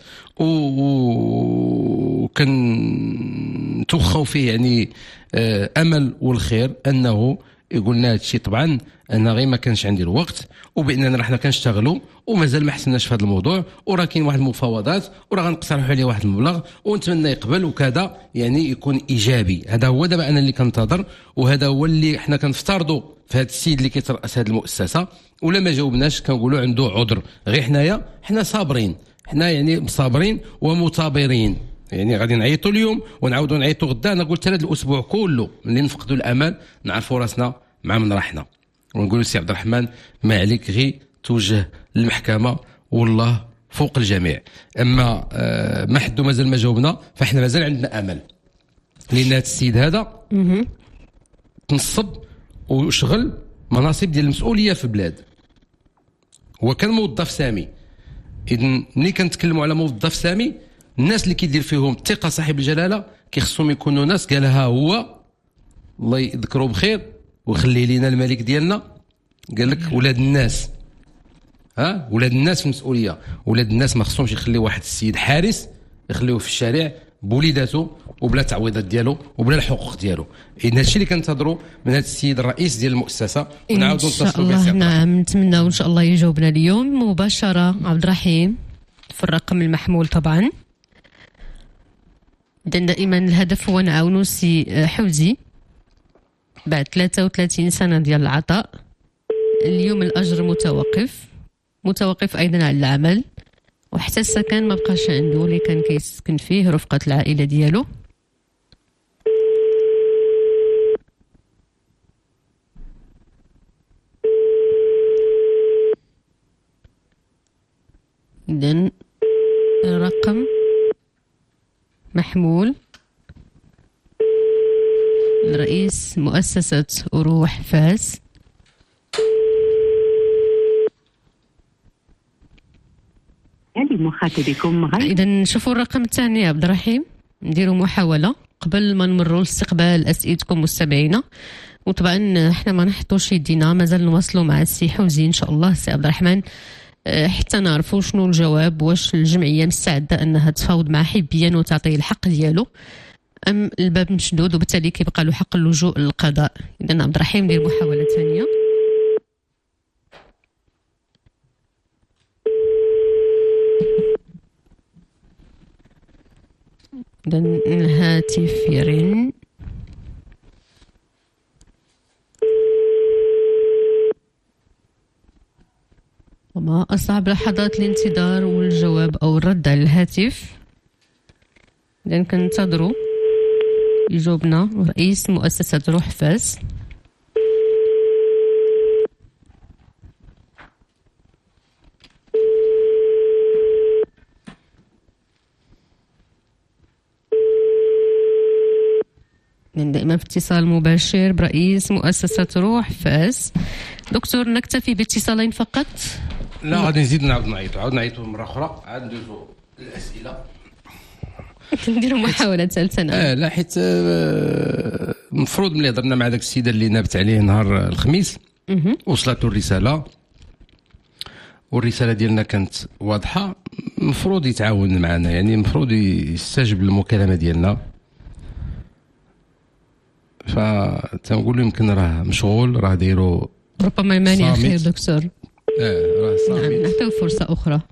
وكان توخوا فيه يعني امل والخير انه يقول لنا هذا الشيء. طبعا انا غير ما كانش عندي الوقت، وباننا رحنا كنشتغلوا ومازال ما حسناش في هذا الموضوع، وراه كاين واحد المفاوضات، وراه غنقترحوا عليه واحد المبلغ ونتمنى يقبل وكذا، يعني يكون ايجابي. هذا هو دابا انا اللي كنتظر، وهذا هو اللي حنا كنفترضوا في هذا السيد اللي كيترأس هذه المؤسسه. ولا ما جاوبناش كنقولوا عنده عذر. غير حنا صابرين، حنا يعني صابرين ومثابرين، يعني غادي نعيطوا اليوم ونعاودوا نعيطوا غدا. انا قلت هذا الاسبوع كله اللي نفقدوا الامل نعرفوا راسنا مع من رحنا، ونقولوا سي عبد الرحمن ما عليك غير توجه للمحكمه والله فوق الجميع. اما ما حدو مازال ما جاوبنا، فاحنا مازال عندنا امل، لان هذا السيد هذا تنصب وشغل مناصب ديال المسؤوليه في البلاد. هو كان موظف سامي. اذا ملي كنتكلموا على موظف سامي، الناس اللي كيدير فيهم الثقه صاحب الجلاله كيخصهم يكونوا ناس قالها هو الله يذكره بخير ويخلي لينا الملك ديالنا، قال لك ولاد الناس، ولاد الناس في المسؤوليه. ولاد الناس ما خصهمش يخليو واحد السيد حارس يخليوه في الشارع بوليداته وبلا تعويضات ديالو وبلا الحقوق ديالو. اذا هادشي اللي كنتظروا من هذا السيد الرئيس ديال المؤسسه، ونعاودوا نتصلوا به. ان شاء الله نعم، نتمناو ان شاء الله يجاوبنا اليوم مباشره عبد الرحيم في الرقم المحمول طبعا. دائما الهدف هو نعاونوا سي حوزي بعد 33 سنه ديال العطاء. اليوم الاجر متوقف ايضا على العمل، وحتى السكن ما بقاش عنده اللي كان كيسكن فيه رفقه العائله ديالو. إذن الرقم محمول رئيس مؤسسة روح فاس. إذا نشوفوا الرقم الثاني يا عبد الرحيم، نديروا محاولة قبل ما نمروا لاستقبال أسئلتكم مستمعينا. وطبعا احنا ما نحطوش يدينا، مازال نواصلوا مع السي حوزي ان شاء الله السي عبد الرحمن حتى نعرفوا شنو الجواب. واش الجمعيه مستعده انها تفاوض مع حبيا وتعطيه الحق ديالو، ام الباب مشدود وبالتالي كيبقى له حق اللجوء للقضاء. اذا عبد الرحيم دير محاوله ثانيه. اذا الهاتف يرن. وما أصعب لحظات الانتظار والجواب أو الرد على الهاتف. إذن كننتظروا يجاوبنا رئيس مؤسسة روح فاس. دائما في اتصال مباشر برئيس مؤسسة روح فاس. دكتور نكتفي باتصالين فقط؟ لا غادي نزيد نعاود نعيطوا مرة أخرى، عاد ندوزوا الأسئلة. نديروا محاولة ثالثة. لا حيت المفروض ملي هضرنا مع داك السيدة اللي نابت عليه نهار الخميس وصلته الرساله، والرساله ديالنا كانت واضحه. المفروض يتعاون معنا، يعني المفروض يستجب للمكالمه ديالنا. فتنقول له يمكن راه مشغول، راه دايرو ربما يمانع خير دكتور. راه صامت. نعم، نعطيو فرصه اخرى.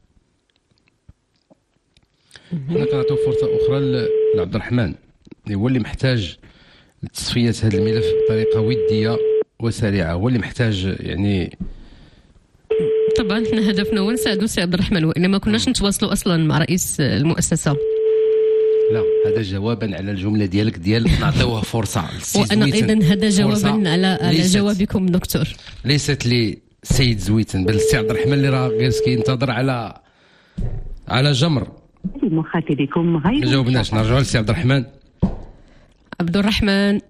حنا كنعطيو فرصه اخرى لعبد الرحمن، هو اللي محتاج لتصفيه هذا الملف بطريقه وديه وسريعه، هو اللي محتاج يعني. طبعا احنا هدفنا هو نساعدوا سي عبد الرحمن، وإلا ما كناش نتواصلوا اصلا مع رئيس المؤسسه. لا، هذا جوابا على الجمله ديالك ديال نعطيوه فرصه. وانا ايضا هذا جوابا على جوابكم دكتور. ليست لي سيد زويتن، بل السي عبد الرحمن اللي راه جالس كينتظر على جمر. مخاطبكم غير ما جاوبناش، نرجعوا للسي عبد الرحمن. عبد الرحمن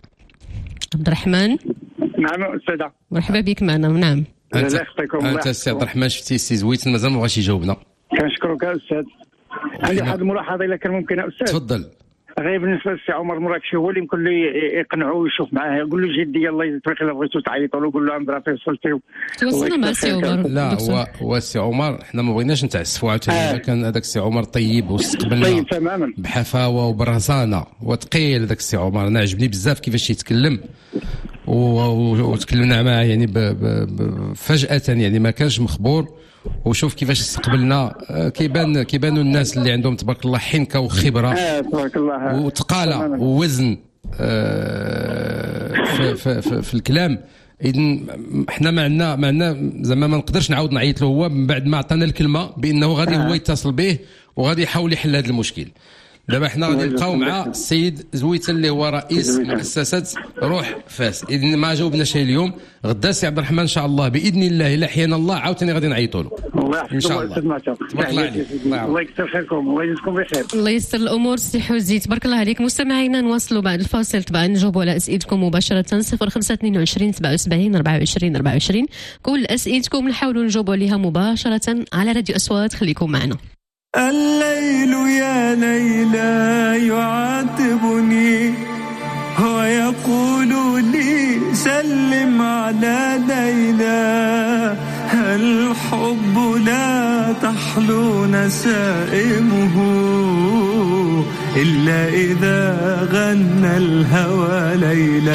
نعم أستاذة، مرحبا بك معنا. نعم انت السي عبد الرحمن شفتي السي زويتن مازال ما بغاش يجاوبنا. كنشكرك أستاذ. عندي واحد الملاحظة إذا كان ممكن أستاذ. تفضل. غير بالنسبه للسي عمر مراكشي، هو اللي يمكن له يقنعوه ويشوف معاه، يقول له جدي الله يطريق الا بغيتو تعيطوا له، قول له عند راه وصلتي. توصلنا مع السي عمر. لا هو السي عمر حنا ما بغيناش نتعسفوا عاوتاني. كان هذاك السي عمر طيب واستقبلنا طيب تماما بحفاوه وبرهصانه وثقيل. هذاك السي عمر انا عجبني بزاف كيفاش يتكلم، وتكلمنا معاه يعني فجأة، يعني ما كانش مخبور. وشوف كيفاش استقبلنا. كيبانوا الناس اللي عندهم تبارك الله حنكه وخبره تبارك الله وتقاله ووزن في الكلام. اذن حنا ما عندنا زعما ما نقدرش نعاود نعيط له هو من بعد ما عطانا الكلمه بانه غادي هو يتصل به وغادي يحاول يحل هذا المشكل. دابا حنا غادي نبقاو مع السيد زويتن اللي هو رئيس مؤسسه روح فاس. اذن ما جاوبناش اليوم، غدا السي عبد الرحمن ان شاء الله باذن الله الا احيانا الله عاوتاني غادي نعيطوا له ان شاء الله. تبارك الله عليك. الله يكثر خيركم، الله يجزيكم بخير، الله ييسر الامور. سي حوزي تبارك الله عليك. مستمعينا نواصلوا بعد الفاصل طبعا نجاوبوا على اسئلتكم مباشره 0522 77 24 24. كل اسئلتكم نحاولوا نجاوبوا عليها مباشره على راديو أصوات. خليكم معنا. الليل يا ليلى يعاتبني ويقول لي سلم على ليلى، الحب لا تحلو نسائمه إلا إذا غنى الهوى ليلى.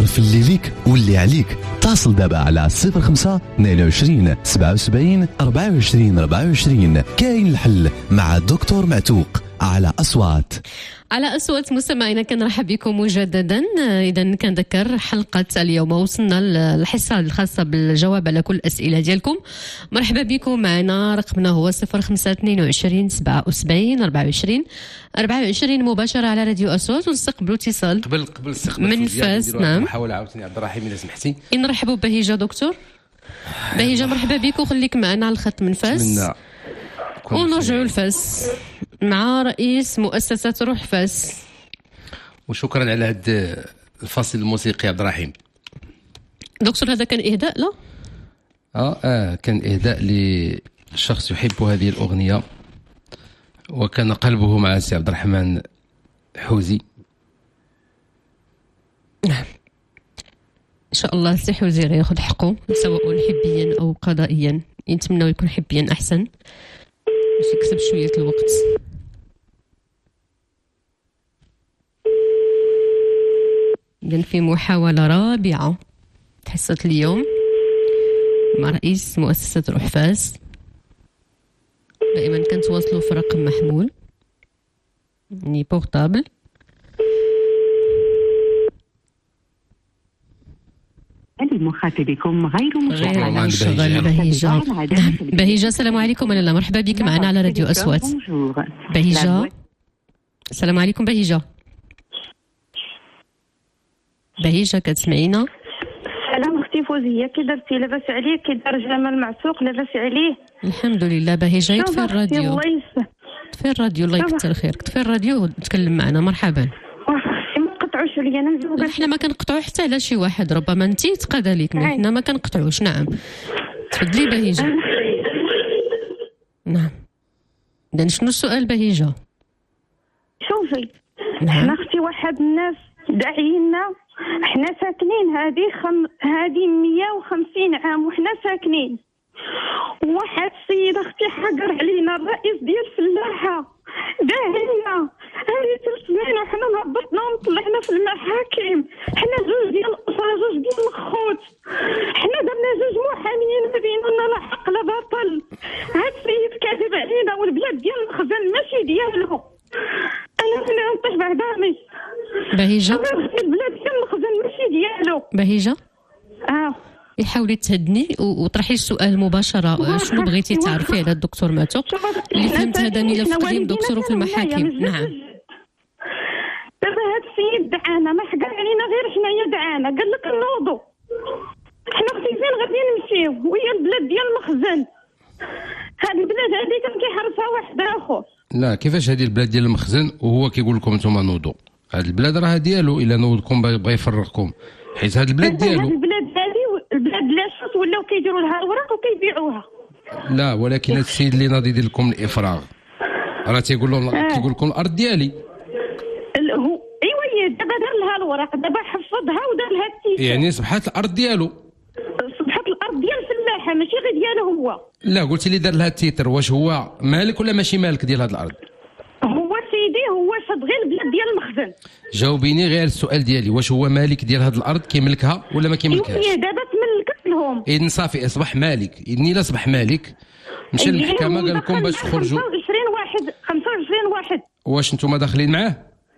عرف اللي ليك واللي عليك. اتصل دابا على 05 22 77 24 24. كاين الحل مع دكتور معتوق على أصوات. على أصوات مستمعينا كنرحب بكم مجددا. إذا كنذكر حلقة اليوم وصلنا للحصة الخاصة بالجواب على كل الأسئلة ديالكم. مرحبا بكم معنا، رقمنا هو 05 22 77 24 24 مباشرة على راديو أصوات. ونستقبلوا اتصال قبل من فاس. نعم نحاول عاوتاني عبد الرحيم إذا سمحتي. نرحبوا بهيجة دكتور. بهيجة مرحبا بك وخليك معنا على الخط من فاس. ونرجعوا لفاس مع رئيس مؤسسة روح فاس. وشكرا على هذا الفصل الموسيقي عبد الرحيم. دكتور هذا كان إهداء لا؟ كان إهداء لشخص يحب هذه الأغنية وكان قلبه مع سي عبد الرحمن حوزي. إن شاء الله سي حوزي ياخذ حقه سواء حبيا أو قضائيا. نتمنى يكون حبيا أحسن باش يكسب شوية الوقت. إذن في محاولة رابعة حصة اليوم مع رئيس مؤسسة روح فاس. دائما كنتواصلوا في رقم محمول يعني بورتابل. مخاطبكم غير مشغل. بهيجة السلام عليكم. لالا مرحبا بك معنا على راديو أصوات. بهيجة السلام عليكم. بهيجة كتسمعينا؟ سلام اختي فوزية، كي درتي؟ لاباس عليك؟ كي دار جمال معسوق؟ لاباس عليه؟ الحمد لله. بهيجة يطفي الراديو، طفي الراديو الله يكثر خيرك. طفي الراديو وتكلم معنا. مرحبا. حنا ما كنقطعوا حتى على شي واحد، ربما انت تقاد ليك، حنا ما كنقطعوش. نعم تفضلي بهيجة. نعم اذا شنو السؤال بهيجة؟ شوفي حنا اختي واحد الناس داعينا، حنا ساكنين هذه 150 عام وحنا ساكنين. واحد السيد اختي حقر علينا الرئيس ديال الفلاحه، داهينا هذه 3 سنين وحنا هبطنا وطلعنا في المحاكم. حنا جوج ديال الاسره، جوج ديال الخوت، حنا درنا 2 محاميين ما بيننا لا حق لا باطل. هاد السيد كاذب علينا والبلاد ديال المخزن ماشي ديالو. انا نطيح بعدامي. بهيجة البلاد ديال المخزن ماشي ديالو. بهيجة حاولي تهدني وطرحي السؤال مباشرة. شنو بغيتي تعرفي على الدكتور معتوق؟ اللي فهمت هذا ملف قديم دكتور في المحاكم. نعم دابا هاد السيد دعانا، ما حكى علينا غير حنايا دعانا، قال لك نوضوا حنا اختي فين غادي نمشيو وهي البلاد ديال المخزن. هاد البلاد هادي كان كيحرسها واحد اخر. لا كيفاش هذه البلاد ديال المخزن وهو كيقول لكم نتوما نوضوا؟ هاد البلاد راه ديالو، الا نوضكم بغى يفرقكم حيت هاد البلاد ديالو. هاد البلاد هادي البلاد لاشوت ولاو كيديروا لها الوراق وكيبيعوها. لا ولكن هاد السيد اللي ناضي يدير لكم الافراغ راه تيقول لكم الارض ديالي. هو ايوا دابا دار لها الوراق، دابا حفظها ودار لها التيكت، يعني صبحت الارض ديالو. صبحت الارض ديال الفلاحه ماشي غير ديالو هو. لا قلتي لي دار لها التيتر، واش هو مالك ولا ماشي مالك ديال هاد الارض؟ هو سيدي هو شاد غير البلاد ديال المخزن. جاوبيني غير السؤال ديالي، واش هو مالك ديال هاد الارض كيملكها ولا ما كيملكهاش؟ هي دابا تملكت لهم. اذن صافي اصبح مالك. اذن الا اصبح مالك مشى للمحكمه قال لكم باش تخرجوا 25 واحد. واش نتوما داخلين معاه؟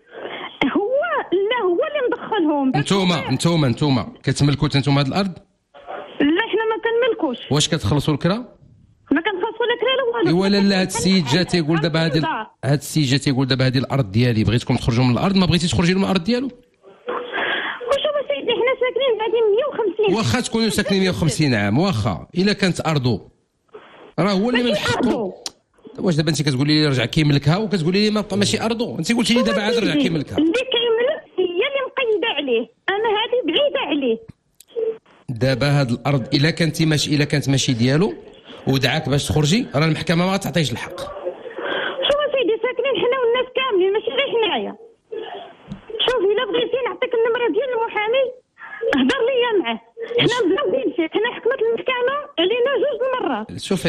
لا هو اللي مدخلهم. نتوما كتملكوا نتوما هاد الارض؟ لا حنا ما كنملكوش. واش كتخلصوا الكرا؟ ما كنخلصوا لا كرا لا والو. ولا لا هاد السيد جا تيقول دابا هذه الارض ديالي، بغيتكم تخرجوا من الارض، ما بغيتي تخرجي من الارض ديالو. وشوف سيدي حنا ساكنين هذه 150. واخا تكونوا ساكنين 150 عام، واخا الا كانت ارضو راه هو اللي من حقه. واش دابا انت كتقولي لي رجع كيملكها وكتقولي لي ماشي ارضو؟ انت قلتي لي دابا عاد رجع كيملكها. اللي كيملك هي اللي مقيده عليه، انا هذه بعيده عليه. دابا هاد الارض الا كانت ماشي ديالو ودعاك باش تخرجي، راه المحكمه ما تعطيش الحق. شوف سيدي ساكنين حنا والناس كاملين ماشي غير حنايا. شوف الا بغيتي نعطيك النمره ديال المحامي هضر ليا معاه. حنا مزوجين فيه، حنا حكمت المحكمه علينا 2 مرات. شوف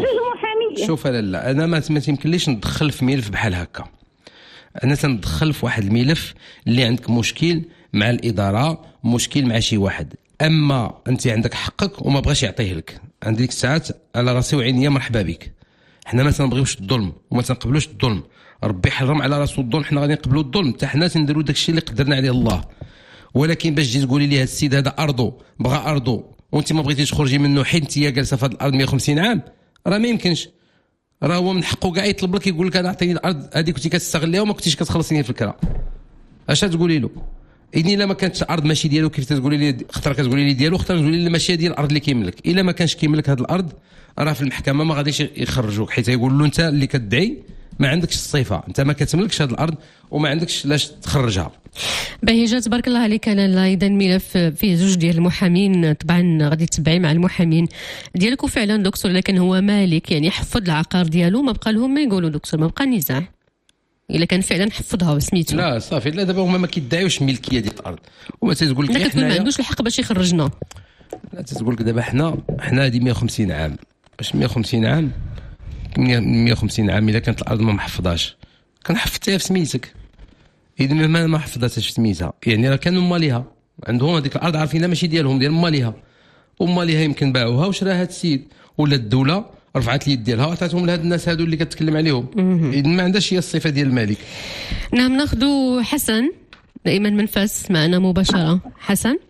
لا انا ما تيمكنليش ندخل في ملف بحال هكا. انا تندخل في واحد الملف اللي عندك مشكل مع الاداره، مشكل مع شي واحد. اما انت عندك حقك وما بغاش يعطيه لك، عندي ديك الساعات على راسي وعينيا مرحبا بك. حنا ما تنبغيوش الظلم وما تنقبلوش الظلم، ربي حرم على راسو الظلم، حنا غادي نقبلوا الظلم حتى حنا تنديروا داكشي اللي قدرنا عليه الله. ولكن باش تجي تقولي لي هذا السيد هذا ارضه بغى ارضه وانت ما بغيتيش تخرجي منه حيت انت جالسه في هذه الارض 150 عام، راه ما يمكنش. راه هو من حقه كاع يطلب لك، يقول لك انا اعطيني الارض هذه كنتي كتستغليها وما كنتيش كتخلصني في الكرا. اش تقولي له؟ إذن إلا ما كانتش الارض ماشي ديالو كيف تقولي لي، خطره كتقولي لي ديالو، خطره تقولي لي ماشي ديال الارض اللي كيملك. الا ما كانش كيملك هذه الارض راه في المحكمه ما غاديش يخرجوك، حيت يقول له انت اللي كتدعي ما عندكش الصفه، انت ما كتملكش هذه الارض وما عندكش لاش تخرجها. بهجة تبارك الله عليك. انا ايضا ملف فيه زوج ديال المحامين، طبعا غادي تتبعي مع المحامين ديالك وفعلا دكتور، لكن هو مالك يعني حفظ العقار ديالو، ما بقى لهم ما يقولوا دكتور، ما بقى نزاع الا كان فعلا حفظها وسميتو. لا صافي، لا دابا هما ما كيدعيوش ملكيه ديال الارض، وما تقول لك انت كتقول ما عندوش الحق باش يخرجنا. لا تقول لك دابا حنا هذه 150 عام، باش 150 عام 150 عام الا كانت الارض ما محفظاش كان حفظتيها في سميتك. اذا ما حفظتهاش في سميتها يعني راه كانوا ماليها عندهم هذيك الارض، عارفينها ماشي ديالهم، ديال ماليها، وماليها يمكن باعوها وشراها هذا السيد، ولا الدوله رفعت اليد ديالها وعطاتهم لهاد الناس هادو اللي كتكلم عليهم. اذا ما عندهاش هي الصفه ديال المالك. نعم، ناخذ حسن دائما من فاس معنا مباشره. حسن.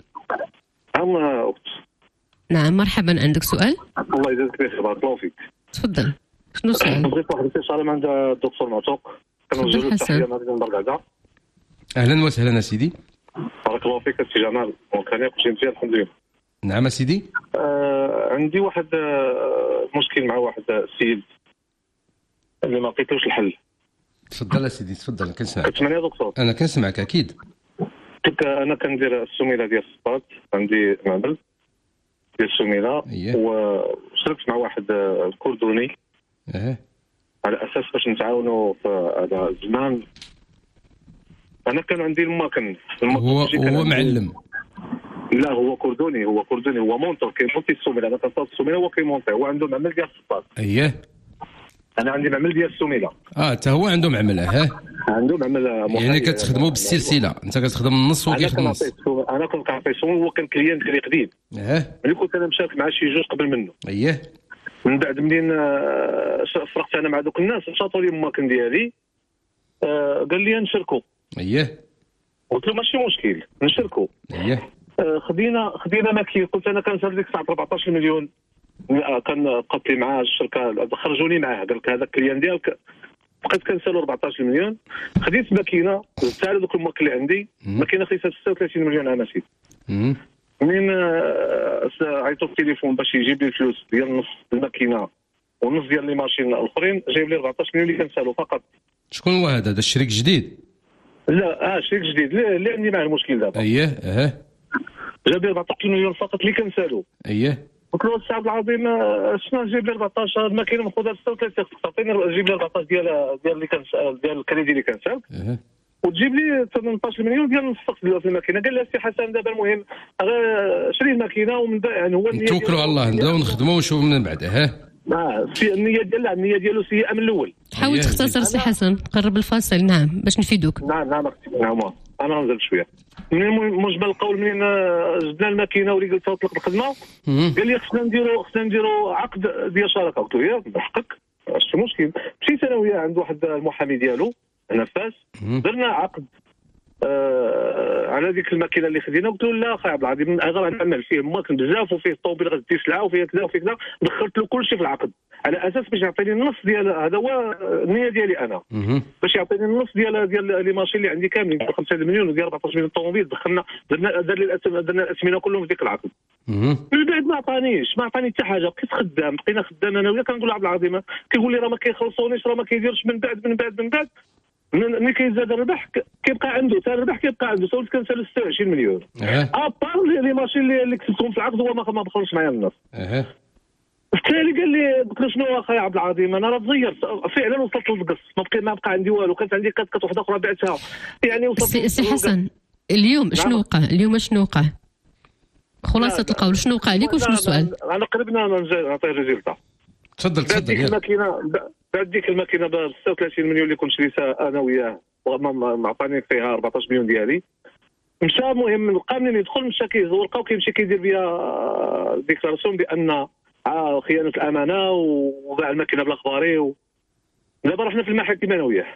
نعم مرحبا، عندك سؤال؟ الله يجزاك بخير، بارك الله فيك. تفضل، شنو السؤال؟ بغيت واحد الاستشاره من عند الدكتور معتوق. كنوجه له التحيه من برقاده. اهلا وسهلا سيدي. بارك الله فيك سي جمال، وكان يمشي مزيان الحمد لله. نعم سيدي. عندي واحد مشكل مع واحد السيد اللي ما لقيتلوش الحل. تفضل سيدي تفضل، كنسمعك. كتسمعني يا دكتور؟ انا كنسمعك اكيد. انا كندير السميله ديال الصباط، عندي معمل ديال السميله وشركت مع واحد كردوني على اساس باش نتعاونوا في هذا الزمان. انا كان عندي الماكن هو معلم. لا هو كردوني، هو مونتور كيمونتي السميله. انا كنصاوب السميله هو كيمونتي، هو عنده معمل ديال الصباط. انا عندي معمل ديال السميله. حتى هو عنده معمل. عنده معمل يعني كتخدموا بالسلسله، انت كتخدم النص وكيخدم النص. انا كنت كنعطي السميله، هو كان كليان ديالي قديم. ملي كنت انا مشارك مع شي جوج قبل منه. من بعد منين فرقت انا مع دوك الناس شاطوا لي الماكن ديالي، قال لي نشركوا. قلت له ماشي مشكل نشركوا. خدينا ماكين. قلت انا كنسال ديك الساعه 14 مليون، كان قتلي معاه الشركه، خرجوني معاه، قال لك هذا الكليان ديالك، بقيت كنسالو 14 مليون. خديت ماكينه زدت على دوك الماك اللي عندي، ماكينه خيسها 36 مليون انا سيدي. منين عيطوا في التليفون باش يجيب لي الفلوس ديال نص الماكينه ونص ديال لي ماشين الاخرين، جايب لي 14 مليون اللي كنسالو فقط. شكون هو هذا الشريك جديد؟ لا شريك جديد اللي عندي معاه المشكل دابا. جاب لي 14 مليون فقط اللي كنسالو. قلت له السي عبد العظيم شنو جيب لي 14 الماكينه ناخذها 36، تعطيني جيب لي 14 ديال اللي كنسال ديال الكريدي اللي كنسال، وتجيب لي 18 مليون ديال النص ديال الماكينه. قال لي السي حسن دابا المهم شري الماكينه ومن بعد يعني هو نتوكلوا على الله نبداو نخدموا ونشوفوا من بعد. النيه ديالو سيئه من الاول. حاول تختصر سي حسن، قرب الفاصل. نعم باش نفيدوك. نعم انا نزلت شويه. من مجمل القول منين زدنا الماكينه ولي قلت اطلق الخدمه، قال لي خصنا نديروا عقد ديال شراكه. قلت له يا بحقك اش المشكل. مشيت انا وياه عند واحد المحامي ديالو هنا فاس، درنا عقد على ديك الماكينه اللي خدينا. قلت له لا اخي عبد العظيم انا غير نعمل فيه ماكن بزاف وفيه الطوبيل غتدي سلعه وفيه كذا وفيه كذا. دخلت له كل شيء في العقد على اساس باش يعطيني النص ديال هذا هو النيه ديالي انا، باش يعطيني النص ديال لي ماشين اللي عندي كاملين 5 مليون وديال 14 مليون طوموبيل. دخلنا درنا الاثمنه كلهم في ديك العقد. من بعد ما عطاني حتى حاجه. بقيت خدام، بقينا خدام انا وياه. كنقول عبد العظيم كيقول لي راه ما كيخلصونيش، راه ما كيديرش. من بعد ملي كيزاد الربح كيبقى عنده، حتى الربح كيبقى عنده. سولت كنسال 26 مليون ابار لي ماشين اللي كتبتهم في العقد، هو ما بخلصش معايا النص. بالتالي قال لي، قلت له شنو اخايا عبد العظيم انا راه تغيرت فعلا، وصلت للقص ما بقى عندي والو. كانت عندي كات واحده اخرى بعتها يعني. وصلت سي حسن اليوم شنو وقع؟ شنو وقع؟ خلاصه القول شنو وقع لك وشنو السؤال؟ انا قربنا نعطي الريزلتا. تفضل بعد ديك الماكينه ب 36 مليون اللي كنت شريتها انا وياه، ما عطاني فيها 14 مليون ديالي. مشى المهم لقى منين يدخل مشى كيهز ورقه وكيمشي كيدير بها ديكلاراسيون بان خيانه الامانه وباع الماكينه بالاخباري. دابا رحنا في المحاكم انا وياه.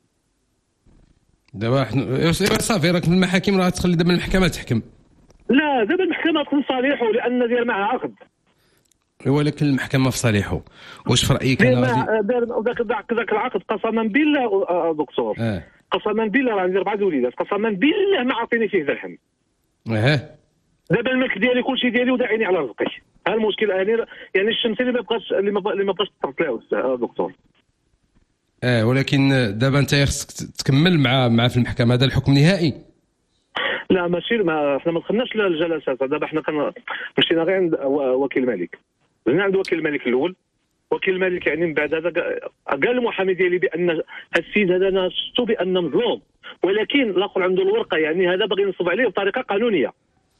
دابا حنا صافي راك في المحاكم راه تخلي دابا المحكمه تحكم. لا دابا المحكمه تكون صالحه لان داير معها عقد. ولكن المحكمه في صالحه. واش في رايك انا ذاك العقد قسما بالله دكتور قسما بالله راه عندي 4 وليدات قسما بالله ما عطيني فيه درهم. دابا الملك ديالي كلشي ديالي وداعيني على رزقي. ها المشكل يعني الشمس اللي ما بقاش تطلع دكتور. ولكن دابا انت خصك تكمل مع في المحكمه. هذا الحكم نهائي؟ لا ماشي احنا ما دخلناش للجلسات. دابا حنا مشينا غير عند وكيل الملك. جينا عند وكيل الملك الاول. وكيل الملك يعني من بعد هذا قال المحامي ديالي بان السيد هذا انا شفتو بان مظلوم، ولكن الاخر عنده الورقه يعني هذا باغي ينصب عليه بطريقه قانونيه.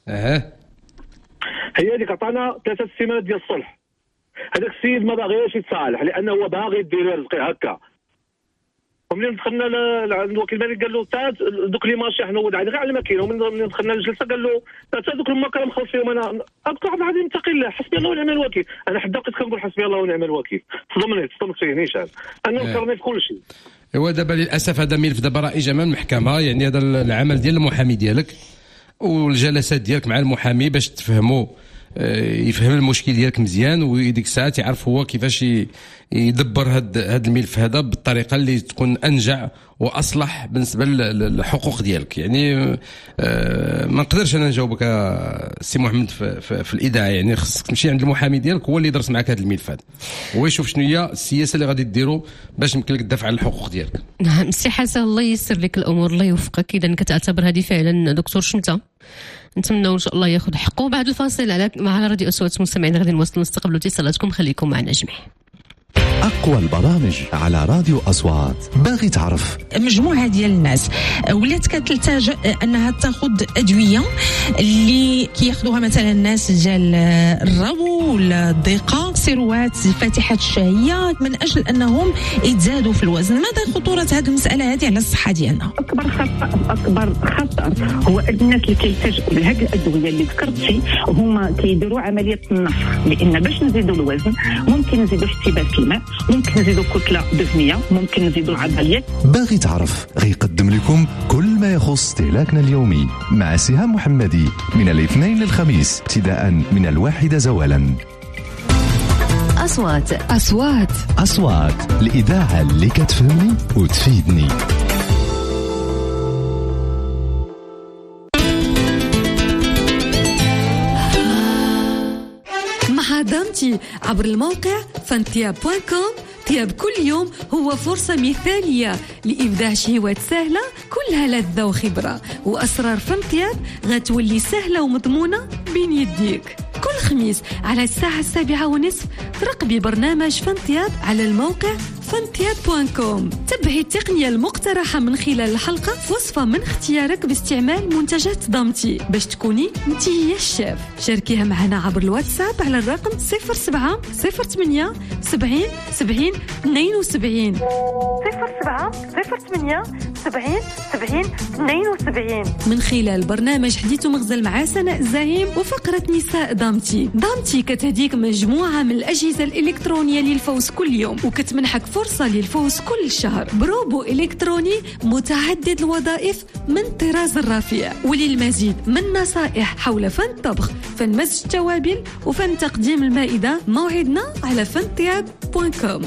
هي اللي عطانا 3 سيمانات ديال الصلح. هذاك السيد ما باغيش يتصالح لانه هو باغي يدير رزقي هكا. ومنين دخلنا عند وكيل الملك قال له تا دوك لي ماشي حنا ودعنا غير على الماكينه. ومنين دخلنا للجلسه قال له تا دوك الماكله مخلصين انا اقطع العظيم اتقي الله حسبي الله ونعم الوكيل. انا حتى بقيت كنقول حسبي الله ونعم الوكيل. صدمت فيه نيشان انا نكرني في كل شيء. هو دابا للاسف هذا ملف دابا رائج امام المحكمه. يعني هذا العمل ديال المحامي ديالك والجلسات ديالك مع المحامي باش تفهموا يفهم المشكل ديالك مزيان وديك الساعه يعرف هو كيفاش يدبر هذا الملف هذا بالطريقه اللي تكون انجع واصلح بالنسبه للحقوق ديالك. يعني ما نقدرش انا نجاوبك سي محمد في الاذاعه. يعني خصك تمشي عند المحامي ديالك هو اللي يدرس معك هذا الملف هذا ويشوف شنو هي السياسه اللي غادي ديروا باش يمكن لك تدافع على الحقوق ديالك. نعم سي حسن الله ييسر لك الامور الله يوفقك. اذا كتعتبر هذه فعلا دكتور شمته نتمنى ان شاء الله ياخذ حقه. بعد الفاصل على راديو أصوات مستمعين غادي نوصلوا نستقبلوا اتصالاتكم. خليكم معنا جميع. أقوى البرامج على راديو أصوات. باغي تعرف مجموعة ديال الناس ولات كتلتجأ أنها تاخذ أدوية اللي كياخذوها مثلا الناس ديال الربو ولا الضيقة سيروات فاتحة الشهية من أجل أنهم يتزادوا في الوزن. ماذا خطورة هذه المسألة هذه على الصحة ديالنا؟ أكبر خطر هو الناس اللي كيلتجئوا لهذه الأدوية اللي ذكرتي هما كيديروا عملية النفخ. لأن باش نزيدوا الوزن ممكن نزيدوا احتباس الماء، ممكن نزيدوا كتلة دهنية، ممكن نزيدوا العضليات. باغي تعرف غيقدم لكم كل ما يخص استهلاكنا اليومي مع سهام محمدي من الاثنين للخميس ابتداء من 1 زوالا. أصوات الإذاعة اللي كتفهمني وتفيدني. مع دامتي عبر الموقع فانتياب.com. تياب كل يوم هو فرصة مثالية لإبداع شهوات سهلة كلها لذة وخبرة. وأسرار فانتياب غتولي سهلة ومضمونة بين يديك. كل خميس على الساعة 7:30 ترقبي برنامج فانتياب على الموقع فانتياب.com. تبعي التقنية المقترحة من خلال الحلقة في وصفة من اختيارك باستعمال منتجات دامتي باش تكوني انتي هي الشيف. شاركيها معنا عبر الواتساب على الرقم 07 08 70 70 72 07 08 70 70 72 من خلال برنامج حديث مغزل مع سناء الزعيم وفقرة نساء دامتي كتهديك مجموعة من الأجهزة الإلكترونية للفوز كل يوم وكتمنحك فرصة للفوز كل شهر بروبو إلكتروني متعدد الوظائف من طراز الرفيع. وللمزيد من نصائح حول فن الطبخ، فن مزج التوابل وفن تقديم المائدة موعدنا على فانتياب.com.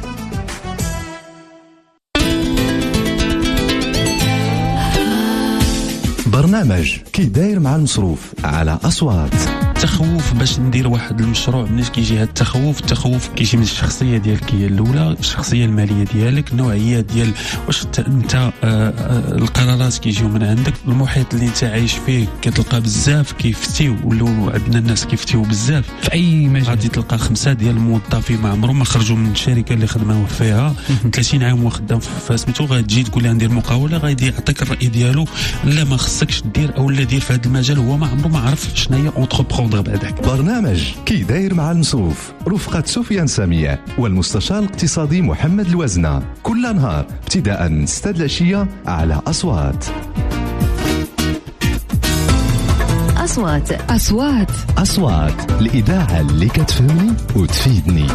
برنامج كي داير مع المصروف على أصوات. التخوف باش ندير واحد المشروع، منين كيجي هذا التخوف كيجي من الشخصيه ديالك هي الاولى، الشخصيه الماليه ديالك، النوعيه ديال واش انت القرارات كيجيو من عندك، المحيط اللي انت عايش فيه كتلقى بزاف كيفتيو، ولاو عندنا الناس كيفتيو بزاف في اي مجال. غادي تلقى 5 ديال الموظفين ما عمرهم ما خرجوا من الشركه اللي خدموا فيها 30 عام وخدام في سميتو، غتجي تقول له ندير مقاوله غادي يعطيك الراي ديالو لا ما خصكش دير او لا دير في هذا المجال، هو ما عمره ما عرف شنو هي اونتربروندر بعدك. برنامج كي داير مع المصروف رفقة سفيان سامية والمستشار الاقتصادي محمد الوزنة، كل نهار ابتداء من 6 العشية على أصوات. أصوات الإذاعة اللي كتفهمني وتفيدني.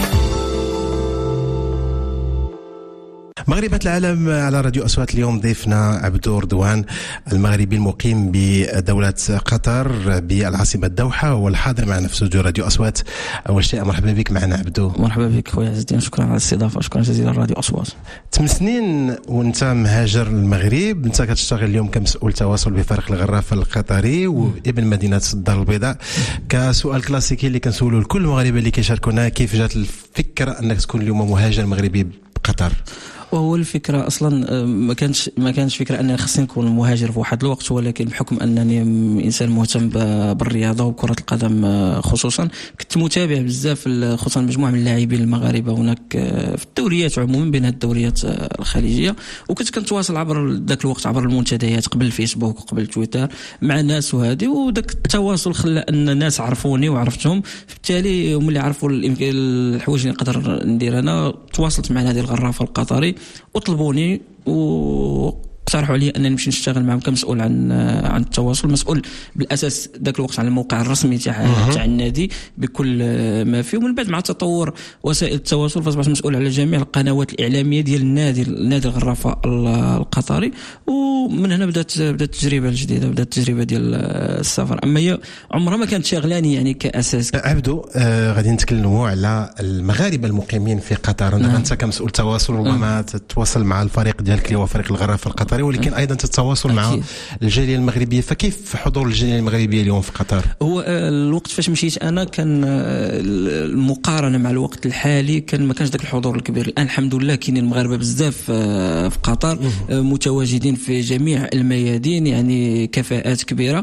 مغربة العالم على راديو أصوات. اليوم ضيفنا عبدو رضوان المغربي المقيم بدولة قطر بالعاصمة الدوحة والحاضر معنا في استوديو راديو أصوات. أول شيء مرحبا بك معنا عبدو. مرحبا بك خويا عز الدين، شكرا على الاستضافة، شكرا جزيلا راديو أصوات. 8 سنين وانت مهاجر للمغرب، انت كتشتغل اليوم كمسؤول تواصل بفريق الغرافة القطري وابن مدينة الدار البيضاء. كسؤال كلاسيكي اللي كنسولو لكل المغاربة اللي كيشاركونا، كيف جات الفكرة أنك تكون اليوم مهاجر مغربي بقطر؟ وهو الفكره اصلا ما كانش فكره انني خصني نكون مهاجر في واحد الوقت، ولكن بحكم انني انسان مهتم بالرياضه وكره القدم خصوصا، كنت متابع بزاف خصوصا مجموعه من اللاعبين المغاربه هناك في الدوريات عموما، بين الدوريات الخليجيه، وكنت كنتواصل عبر ذاك الوقت عبر المنتديات قبل الفيسبوك وقبل تويتر مع الناس، وهذه وذاك التواصل خلى ان الناس عرفوني وعرفتهم، بالتالي هم اللي عرفوا الحوايج اللي نقدر ندير. انا تواصلت مع نادي الغرافه القطري وطلبوني واقترحوا علي انني نمشي نشتغل معهم كمسؤول عن التواصل، مسؤول بالاساس ذاك الوقت على الموقع الرسمي تاع النادي بكل ما فيه. ومن بعد مع تطور وسائل التواصل فاصبحت مسؤول على جميع القنوات الاعلاميه ديال نادي الغرافه القطري، ومن هنا بدات التجربه الجديده، بدات التجربه ديال السفر. اما هي عمرها ما كانت شاغلاني يعني كاساس. عبدو غادي نتكلموا على المغاربه المقيمين في قطر. انت كمسؤول تواصل ربما تتواصل مع الفريق ديالك اللي هو فريق الغرافه القطري، ولكن ايضا تتواصل مع الجاليه المغربيه. فكيف حضور الجاليه المغربيه اليوم في قطر؟ هو الوقت فاش مشيت انا كان المقارنه مع الوقت الحالي ما كانش ذاك الحضور الكبير. الان الحمد لله كاينين المغاربه بزاف في قطر متواجدين في جميع الميادين، يعني كفاءات كبيره،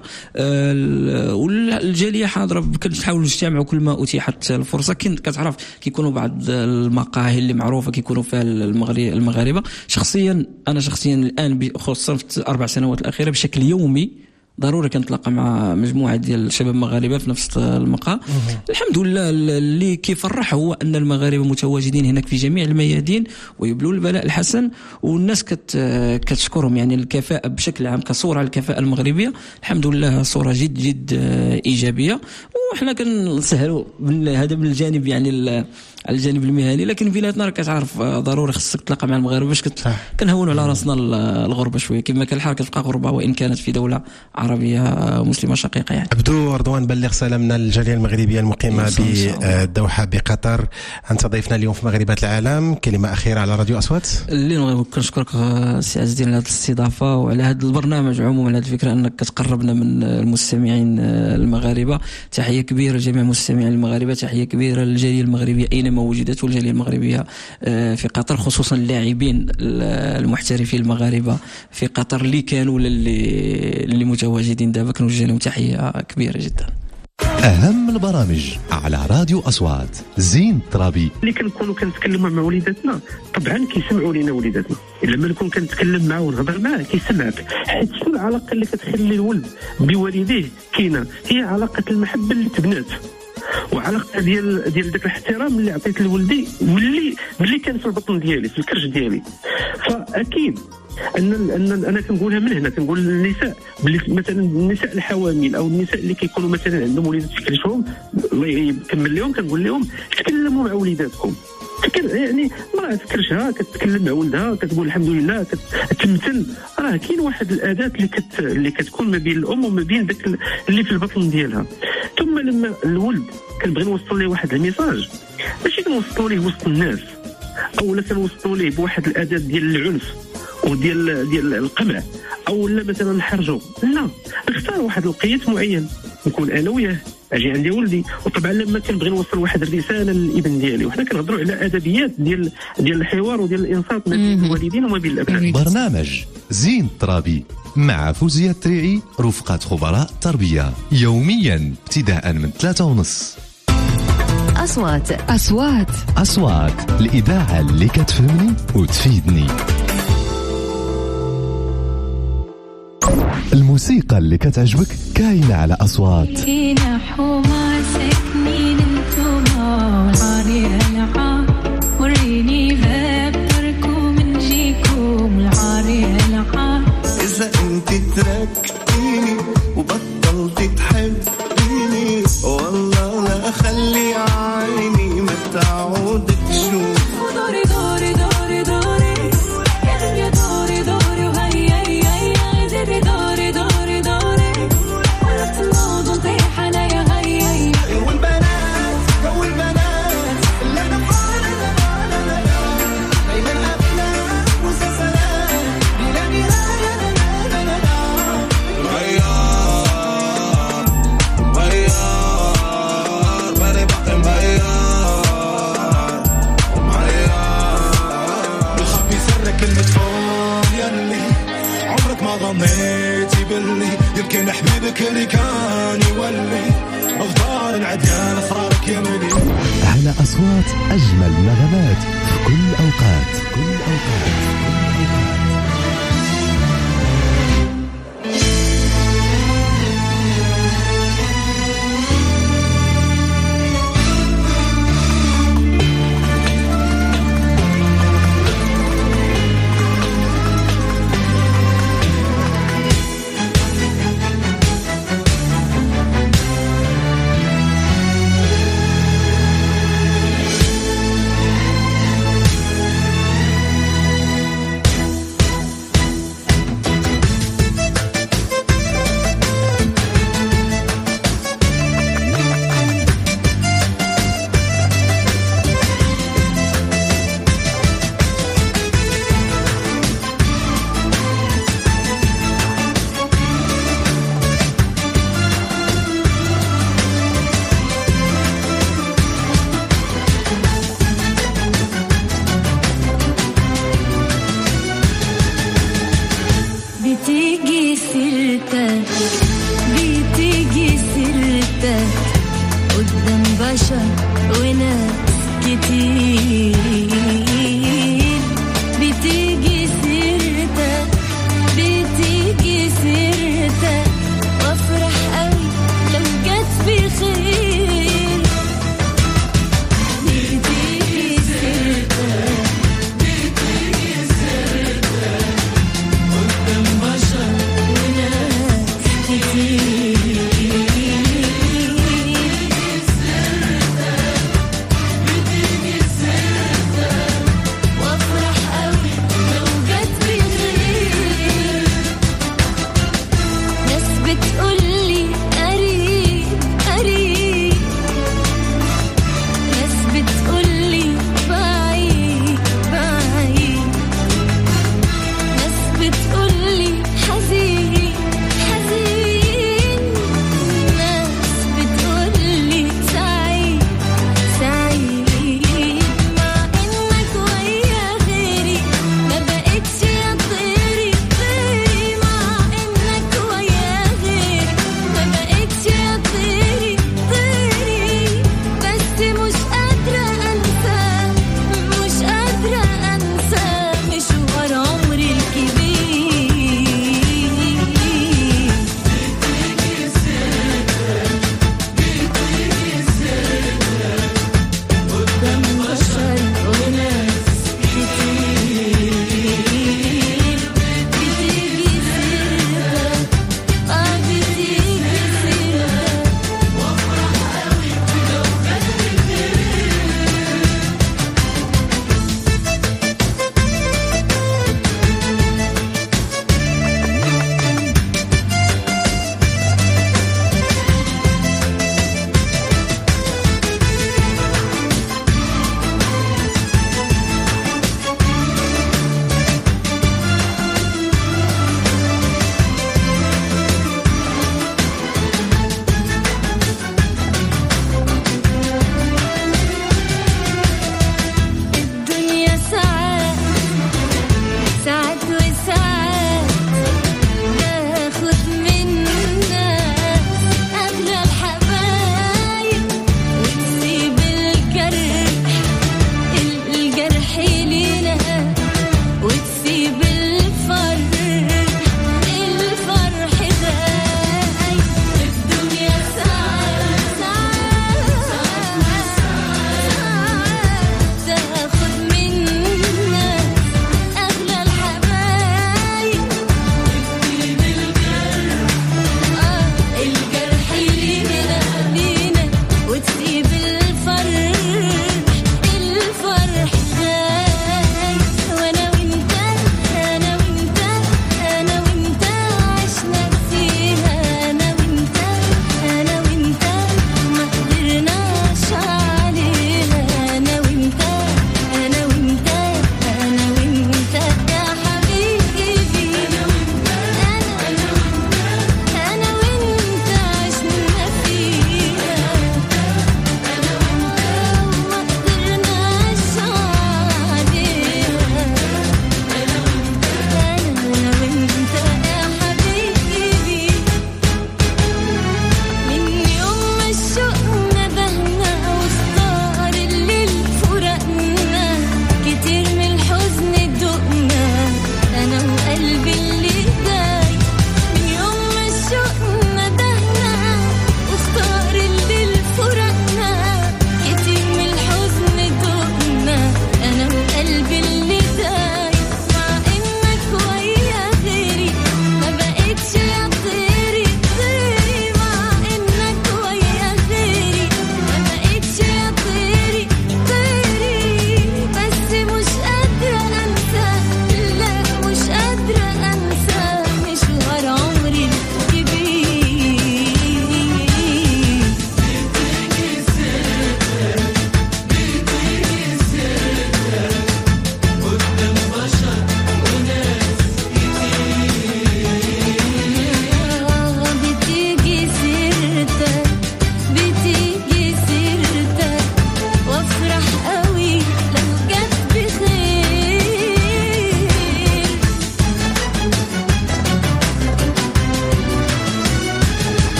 والجاليه حاضره. كنحاولوا نجتمعوا كل ما اتيحت الفرصه. كتعرف كيكونوا بعض المقاهي اللي معروفه كيكونوا فيها المغاربه. شخصيا الان خصوصا في 4 سنوات الاخيره بشكل يومي ضروري كنتلاقى مع مجموعه ديال الشباب المغاربه في نفس المقهى. الحمد لله اللي كيفرح هو ان المغاربه متواجدين هناك في جميع الميادين ويبلوا البلاء الحسن، والناس كتشكرهم. يعني الكفاءه بشكل عام كصوره على الكفاءه المغربيه الحمد لله صوره جد ايجابيه، وحنا كنسهلوا هذا من الجانب يعني على الجانب المهني. لكن بيناتنا كتعرف ضروري خصك تلاقى مع المغاربه باش كنهونوا على راسنا الغربه شويه. كما كان الحال كتبقى غربه وان كانت في دوله عربيه مسلمه شقيقه. يعني عبدو رضوان، بلغ سلامنا للجاليه المغربيه المقيمه بالدوحه بقطر. انت ضيفنا اليوم في مغربات العالم، كلمه اخيره على راديو اصوات. اللي كنشكرك سي عز الدين على هذه الاستضافه وعلى هذا البرنامج عموما، على هذه الفكره انك كتقربنا من المستمعين المغاربه. تحيه كبيره لجميع المستمعين المغاربه، تحيه كبيره للجاليه المغربيه اينما وجدت، والجاليه المغربيه في قطر خصوصا اللاعبين المحترفين المغاربه في قطر اللي كانوا اللي متواجدين دابا، كنوجه لهم تحيه كبيره جدا. أهم البرامج على راديو أصوات. زين ترابي اللي كنكونوا كنتكلموا مع وليداتنا طبعا كيسمعوا لينا وليداتنا، لما نكون كنتكلم معاه ونهضر معاه كيسمعك. حيت شنو العلاقه اللي كتخلي الولد بوالديه كاينه؟ هي علاقه المحبه اللي تبنات، وعلاقه ديال داك الاحترام اللي عطيت لولدي واللي كان في البطن ديالي في الكرش ديالي. فاكيد ان انا كنقولها من هنا، كنقول للنساء باللي مثلا النساء الحوامل او النساء اللي كيكونوا مثلا عندهم وليدات في كرشهم، الله يكمل لهم، كنقول لهم تكلموا مع وليداتكم. يعني مرأة في كرشها كتكلم مع ولدها كتقول الحمد لله، كتمثل. راه كاين واحد الاداه اللي كتكون ما بين الام وما بين داك اللي في البطن ديالها. ثم لما الولد كنبغي نوصل ليه واحد الميساج، ماشي كنوصلوا ليه وسط الناس او لا كنوصلوا ليه بواحد الاداه ديال العنف وديال القمع او لا مثلا نحرجو، لا نختار واحد القيت معين نكون انا وياه اجي عندي ولدي. وطبعا لما كنبغي نوصل واحد الرساله للابن ديالي، وحنا كنهضروا على ادبيات ديال الحوار وديال الانصات ما بين الوالدين وما بين الابناء. برنامج زين ترابي مع فوزية التريعي رفقة خبراء التربية، يوميا ابتداء من 3:30. أصوات الإذاعة اللي كتفهمني وتفيدني. الموسيقى اللي كتعجبك كاينة على أصوات. كاينة حومة ساكنين انتوما والعاري العا، وريني باب تركوا من جيكم العاري العا. إذا انت تركتيني وبطلت تحبيني بكري كان يولي أفضل العديان أسرارك يملي. على أصوات أجمل نغمات في كل أوقات.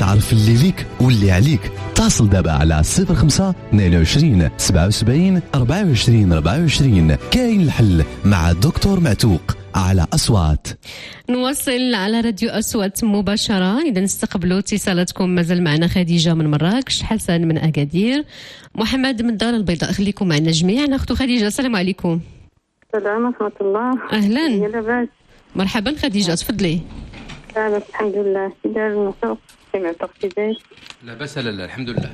تعرف اللي ليك واللي عليك. اتصل دابا على 05 22 77 24 24. كاين الحل مع الدكتور معتوق على أصوات. نواصل على راديو أصوات مباشرة. إذا نستقبلوا اتصالاتكم. مازال معنا خديجة من مراكش، حسن من أكادير، محمد من الدار البيضاء. خليكم معنا جميعا. أختو خديجة السلام عليكم. السلام ورحمة الله. أهلا. لاباس؟ مرحبا خديجة، تفضلي. لاباس الحمد لله. دار المسوق سمعتك في داير. لاباس لا الحمد لله.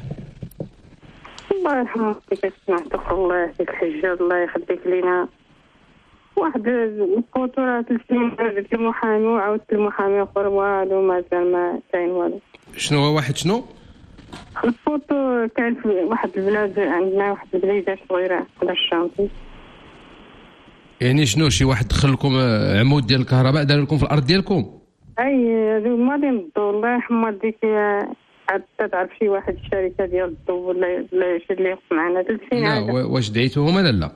الله يرحمك سمعتك. الله يعطيك الحجة، الله يخليك لينا. واحد الفوتو راه 3 سنين درت المحامي وعاودت المحامي اخر والو مازال ما كاين والو. شنو هو واحد شنو؟ الفوتو كان في واحد البلاد عندنا، واحد البليده صغيره على الشانطي. يعني شنو شي واحد دخل لكم عمود ديال الكهرباء دار لكم في الارض ديالكم؟ اي هذو مالي الضو. الله يرحم والديك عاد تعرف شي واحد الشركه ديال الضو ولا شي اللي يخص معنا 3 سنين. لا واش دعيتوهم ولا لا؟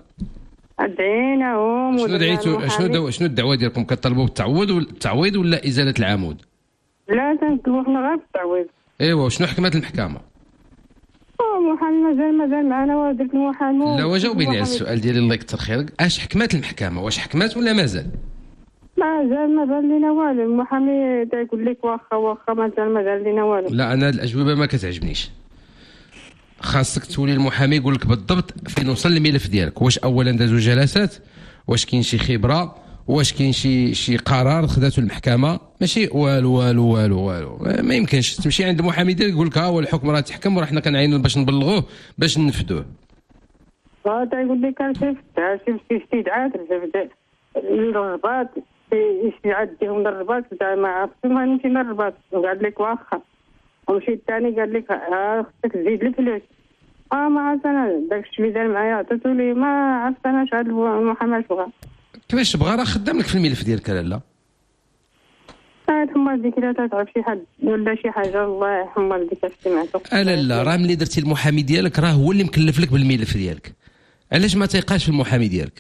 دعيناهم. شنو دعيتو؟ شنو الدعوه ديالكم؟ كطلبوا بالتعويض ولا ازاله العمود؟ لا تنطلبوا حنا غير بالتعويض. ايوا وشنو حكمت المحكمه؟ المحامي مازال معنا ودرت المحامي. لا وجاوبيني على السؤال ديالي الله يكثر خيرك. اش حكمت المحكمه؟ واش حكمت ولا مازال؟ ما بان لينا والو. المحامي تيقول لك واخا مازال لينا والو. لا انا الاجوبه ما كتعجبنيش. خاصك تولي المحامي يقول لك بالضبط فين وصل الملف ديالك. واش اولا دازوا جلسات؟ واش كاين شي خبره؟ واش كاين شي قرار خداته المحكمه؟ ماشي والو. ما يمكنش تمشي عند المحامي ديالك يقول لك ها هو الحكم راه تحكم وراه حنا كنعينوا باش نبلغوه باش ننفذوه. تيقول لك شي استدعاء للرباط يعديهم للرباط ما عرفتش ما نمشي للرباط. قال لك واخا. ومشي الثاني قال لك خصك تزيد الفلوس. ما عرفت انا داكشي اللي دار معايا عطيتو لي ما عرفت انا شحال المحاماه بغا. كيفاش بغا؟ راه خدام لك في الملف ديالك لالا. تما ديك لا تعرف شي حد ولا شي حاجه. الله يرحم والديك سمعتو. لا راه ملي درتي المحامي ديالك راه هو اللي مكلف لك بالملف ديالك. علاش ما تيقاش في المحامي ديالك؟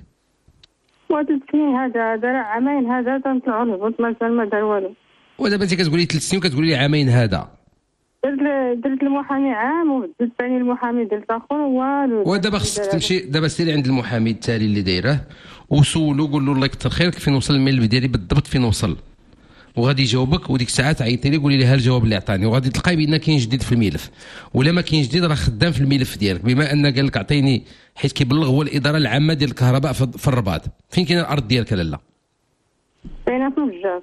3 سنين هذا راه عامين هذا تنطلعوا الهبوط مازال ما دار والو. ودابا انت كتقولي 3 سنين وكتقولي لي عامين هذا. درت المحامي عام وبدلت ثاني المحامي درت اخر والو. ودابا خصك تمشي دابا سيري عند المحامي التالي اللي دايره وسولو قول له الله يكثر خيرك فين وصل الملف ديالي بالضبط فين وصل. وغادي يجاوبك وديك الساعه تعيطي لي قولي لي ها الجواب اللي عطاني وغادي تلقاي بان كاين جديد في الملف. ولا ما كاين جديد راه خدام في الملف ديالك بما ان قال لك عطيني حيت كيبلغ هو الاداره العامه ديال الكهرباء في الرباط. فين كاين الارض ديالك لالا؟ كاينه في الجاب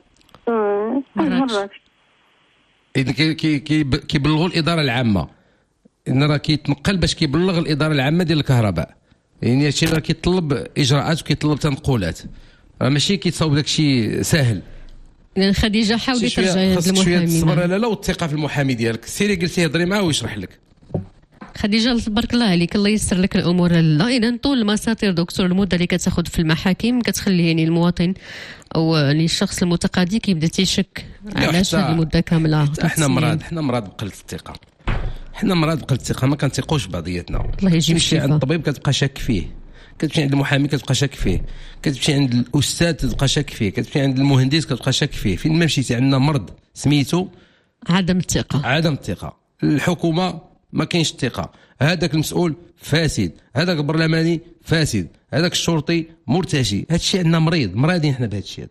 مراكش. اذا كيبلغوا الاداره العامه ان راه كيتنقل باش كيبلغ الاداره العامه ديال الكهرباء. يعني هادشي راه كيطلب اجراءات وكيطلب تنقلات. راه ماشي كيتصاوب داكشي ساهل. يعني خديجه حاولي ترجعي عند المحامي. شويه الصبر لا والثقه في المحامي ديالك. سيري جلسي هضري معاه ويشرح لك. خديجه تبارك الله عليك الله ييسر لك الامور. لا اذا طول المساطير دكتور المده اللي كتاخذ في المحاكم كتخلي يعني المواطن او يعني الشخص المتقاضي كيبدا تيشك علاش هذه المده كامله. حنا مراد بقله الثقه. حنا مراد بقله الثقه ما كنثقوش بعضياتنا. الله يجيب الشفاء. عند الطبيب كتبقى شاك فيه. كتمشي عند المحامي كتبقى شاك فيه. كتمشي عند الاستاذ كتبقى شاك فيه. كتمشي عند المهندس كتبقى شاك فيه. فين ما مشيتي عندنا مرض سميتو عدم الثقه. الحكومه ما كاينش الثقه. هذاك المسؤول فاسد، هذاك البرلماني فاسد، هذاك الشرطي مرتشي. هذا الشيء عندنا مريضين حنا بهذا الشيء هذا.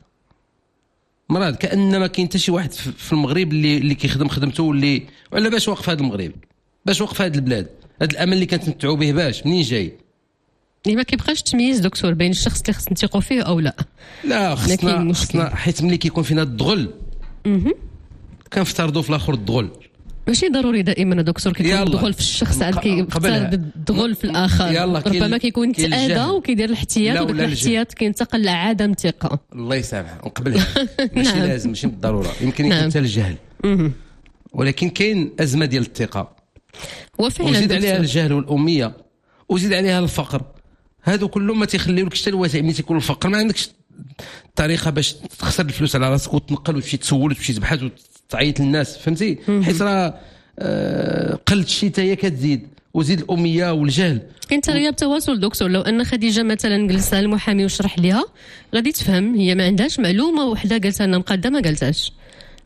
مرض كأن ما كاين حتى شي واحد في المغرب اللي كيخدم خدمته واللي ولا باش وقف هذا المغرب، باش وقف هذه البلاد. هذا الامل اللي كنتمتعوا به باش منين جاي؟ اللي ما كيبقاش تمييز دكتور بين الشخص اللي خصنا نثيقوا فيه او لا. لا خصنا حيت ملي كيكون فينا الدغل كنفترضوا في الاخر الدغل. ماشي ضروري دائما دكتور كيكون الدخول في الشخص عاد كيفترض الدخول في الاخر. ربما كيكون تأذى وكيدير الاحتياط وداك الاحتياط كينتقل لعدم ثقه. الله يسامح نقبلها. ماشي لازم ماشي بالضروره يمكن يكون حتى الجهل. ولكن كاين ازمه ديال الثقه وفعلا وزيد عليها الجهل والاميه وزيد عليها الفقر. هادو كلهم ما تيخليولكش حتى الوسائل. ملي تيكون الفقر ما عندكش طريقه باش تخسر الفلوس على راسك وتنقل وتمشي تسول وتمشي تبحث وتعيط للناس. فهمتي؟ حيت راه قلت الشتاء هي كتزيد وزيد الاميه والجهل. كاين حتى غياب تواصل دكتور. لو ان خديجه مثلا جلسها المحامي وشرح ليها غادي تفهم. هي ما عندهاش معلومه وحده قالتها لنا مقاده ما قالتهاش.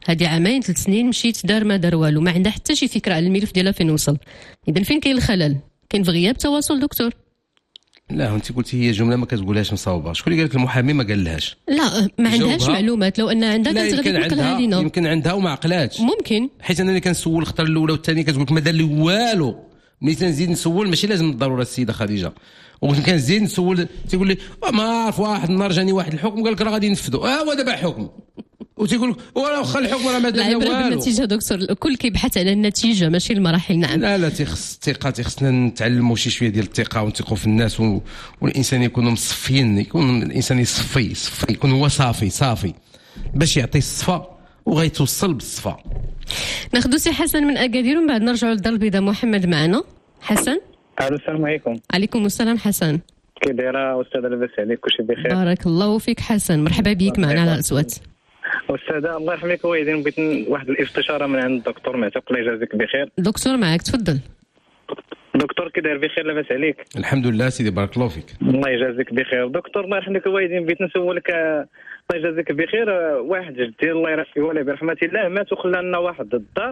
هذه عامين 3 سنين مشيت دار ما دار والو، ما عندها حتى شي فكره على الملف ديالها فين وصل. اذا فين كاين الخلل؟ كاين في غياب تواصل دكتور. لا انت قلتي هي جمله ما كتقولهاش مصاوبه. شكون اللي قال لك المحامي ما قالهاش؟ لا ما عندهاش معلومات. لو ان عندها كانت غادي تنقلها لينا. يمكن عندها وما عقلاتش. ممكن، حيت انا اللي كنسول الخطره الاولى والثانيه كتقول لك ما دار لي والو. ملي تنزيد نسول ماشي لازم بالضروره السيده خديجه، وممكن كنزيد نسول تيقول لي ما عارف واحد النهار جاني واحد الحكم قال لك راه غادي نفذوا. هو دابا حكم وتيقول لك واخا الحكم راه ما دار والو. لا بالنتيجه دكتور، الكل كيبحث على النتيجه ماشي المراحل. نعم لا تيخص الثقه، خصنا نتعلموا شي شويه ديال الثقه ونثقوا في الناس والانسان يكونوا مصفيين، يكون الانسان يصفي يكون هو صافي باش يعطي الصفا وغيتوصل بالصفا. ناخذ سي حسن من اكادير ومن بعد نرجعوا للدار البيضاء. محمد معنا. حسن. السلام عليكم. عليكم السلام حسن. كي دايره استاذه؟ لاباس عليك؟ كلشي بخير؟ بارك الله فيك حسن، مرحبا بك معنا على اصوات. استاذه الله يرحمك والدين، بغيت واحد الاستشاره من عند الدكتور معتوق الله يجازيك بخير. دكتور معك تفضل. دكتور كي داير؟ بخير لاباس عليك؟ الحمد لله سيدي بارك الله فيك. الله يجازيك بخير. دكتور الله يرحمك والدين، بغيت نسولك الله يجازيك بخير. واحد جدي الله يرحمه برحمه الله مات وخلى لنا واحد الدار.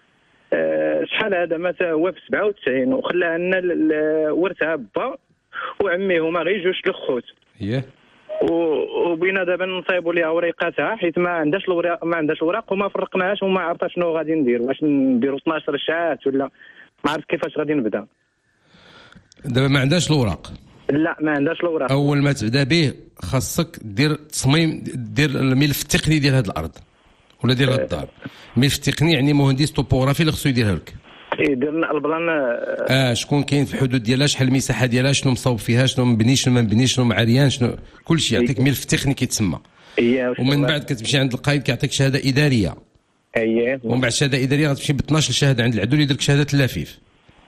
شحال هذا مات هو في 97 وخلى لنا ورثها با وعمي هما غير جوج الخوت. وبينا دابا نصايبوا ليها وريقاتها حيت ما عندهاش الوراق وما فرقناهاش وما عرفت شنو غادي ندير. واش نديروا 12 شات ولا ما عرفت كيفاش غادي نبدا. دابا ما عندهاش الوراق؟ لا ما عندهاش الوراق. اول ما تبدا به خاصك دير تصميم، دير الملف التقني ديال هذه الارض ولا ديال هذا الدار. الملف التقني يعني مهندس توبوغرافي اللي خصو يديرها لك. درنا البلان. شكون كاين في الحدود ديالها، شحال المساحه ديالها، شنو مصوب فيها، شنو مبني، شنو ما مبنيش، شنو معريان، شنو كلشي يعطيك ملف تقني كيتسمى. ومن بعد كتمشي عند القايد كيعطيك شهاده اداريه. ومن بعد الشهاده الاداريه غتمشي ب 12 شهاده عند العدول يدير لك شهاده اللفيف.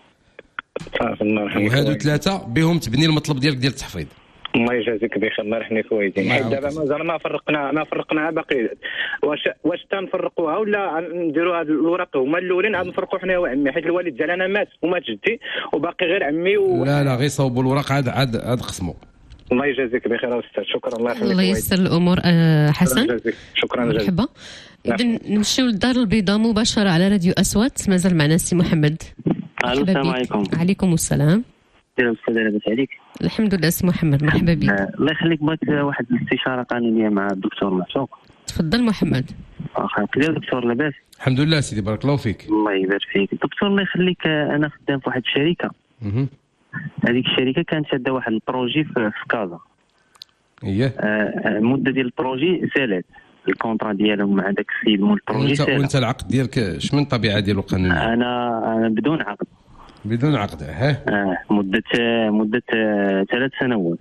صافي الله يرحمك. وهادو 3 بهم تبني المطلب ديالك ديال التحفيظ. الله يجازيك بخير الله يرحمك والدين. حيت دابا مازال ما فرقناها باقي. واش تنفرقوها ولا نديروا هاد الوراق هما الاولين عاد نفرقوا حنا وعمي، حيت الوالد ديالنا مات ومات جدي وباقي غير عمي لا غير صوبوا الوراق عاد قسموا. الله يجازيك بخير استاذ. شكرا الله يرحمك. الله ييسر الامور. حسن شكرا جزيلا. مرحبا. اذا نمشيو للدار البيضاء مباشره على راديو اصوات. مازال معنا السي محمد. السلام عليكم. عليكم السلام. استاذ لاباس عليك؟ الحمد لله سي محمد مرحبا بك. الله يخليك، بغيت واحد الاستشاره قانونيه مع الدكتور معتوق. تفضل محمد. كيف دكتور لاباس؟ الحمد لله سيدي بارك الله فيك. الله يبارك فيك دكتور الله يخليك. انا خدام في واحد الشركه. هذيك الشركه كانت شاده واحد البروجي في كازا. المده ديال البروجي سالات، الكونطرا ديالهم مع داك السيد مول البروجي سالات. وانت العقد ديالك اش من الطبيعه ديالو القانونيه؟ انا بدون عقد. بدون عقد. مده 3 سنوات.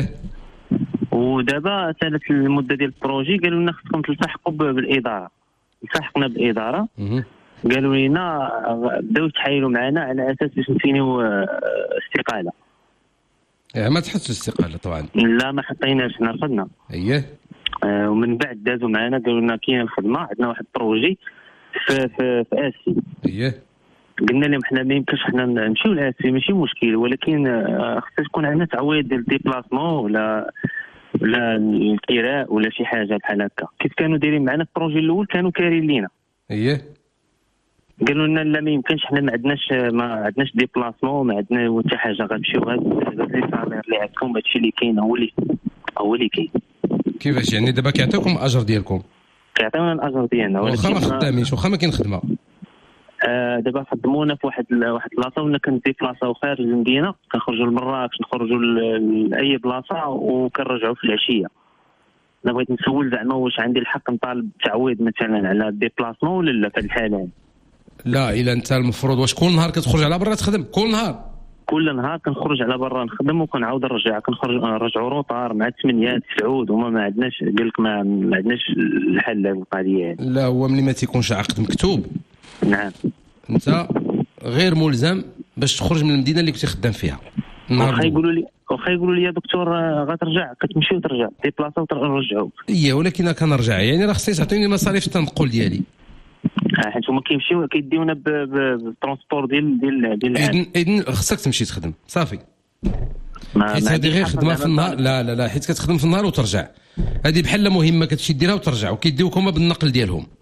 ودابا سالت المده ديال البروجي، قالوا لنا خصكم تلتحقوا بالاداره. التحقنا بالاداره، قالوا لنا بداو يتحايلوا معنا على اساس باش نفينيو استقاله. ما تحطش الاستقاله طبعا. لا ما حطيناش، حنا رفضنا. ومن بعد دازوا معنا قالوا لنا كاين الخدمه، عندنا واحد البروجي في اسي. قلنا لهم حنا ما يمكنش حنا نمشيو لاسي، ماشي مشكل، ولكن خصها تكون عندنا تعويض ديال الديبلاسمون ولا الكراء ولا شي حاجه بحال هكا. كيف كانوا دايرين معنا البروجي الاول كانوا كارين لينا. قالوا لنا لا ما يمكنش، حنا ما عندناش ديبلاسمون، ما عندنا حتى حاجه، غنمشيو غير لي سالير اللي عندكم، هادشي اللي كاين هو اللي كاين. كيفاش يعني دابا كيعطيوكم الاجر ديالكم؟ كيعطيونا الاجر ديالنا واخا ما خدامينش، واخا ما كاين خدمه. دابا خدمونا في واحد البلاصه ولا كنديبلاصاو خارج المدينه، كنخرجوا لمراكش، نخرجوا لاي بلاصه وكنرجعوا في العشيه. انا بغيت نسول زعما واش عندي الحق نطالب تعويض مثلا على الديبلاسمون ولا لا في الحاله؟ لا الا انت المفروض واش كل نهار كتخرج على برا تخدم؟ كل نهار كنخرج على برا نخدم وكنعاود نرجع، نرجعوا روطار مع 8 9 وما ما عندناش، قال لك ما عندناش الحل لهذه القضيه. لا هو ملي ما تيكونش عقد مكتوب. نعم. انت غير ملزم باش تخرج من المدينه اللي كنتي خدام فيها. واخا يقولوا لي يا دكتور غترجع، كتمشي وترجع ديبلاصه وترجعوا. ولكن كنرجع يعني راه خصني تعطيني مصاريف التنقل ديالي. حيت هما كيمشيو كيديونا بالترونسبور ديال اذن خصك تمشي تخدم صافي. حيت هذه غير خدمه في النهار. لا حيت كتخدم في النهار وترجع، هذه بحال مهمه كتمشي ديرها وترجع، وكيديوك هما بالنقل ديالهم.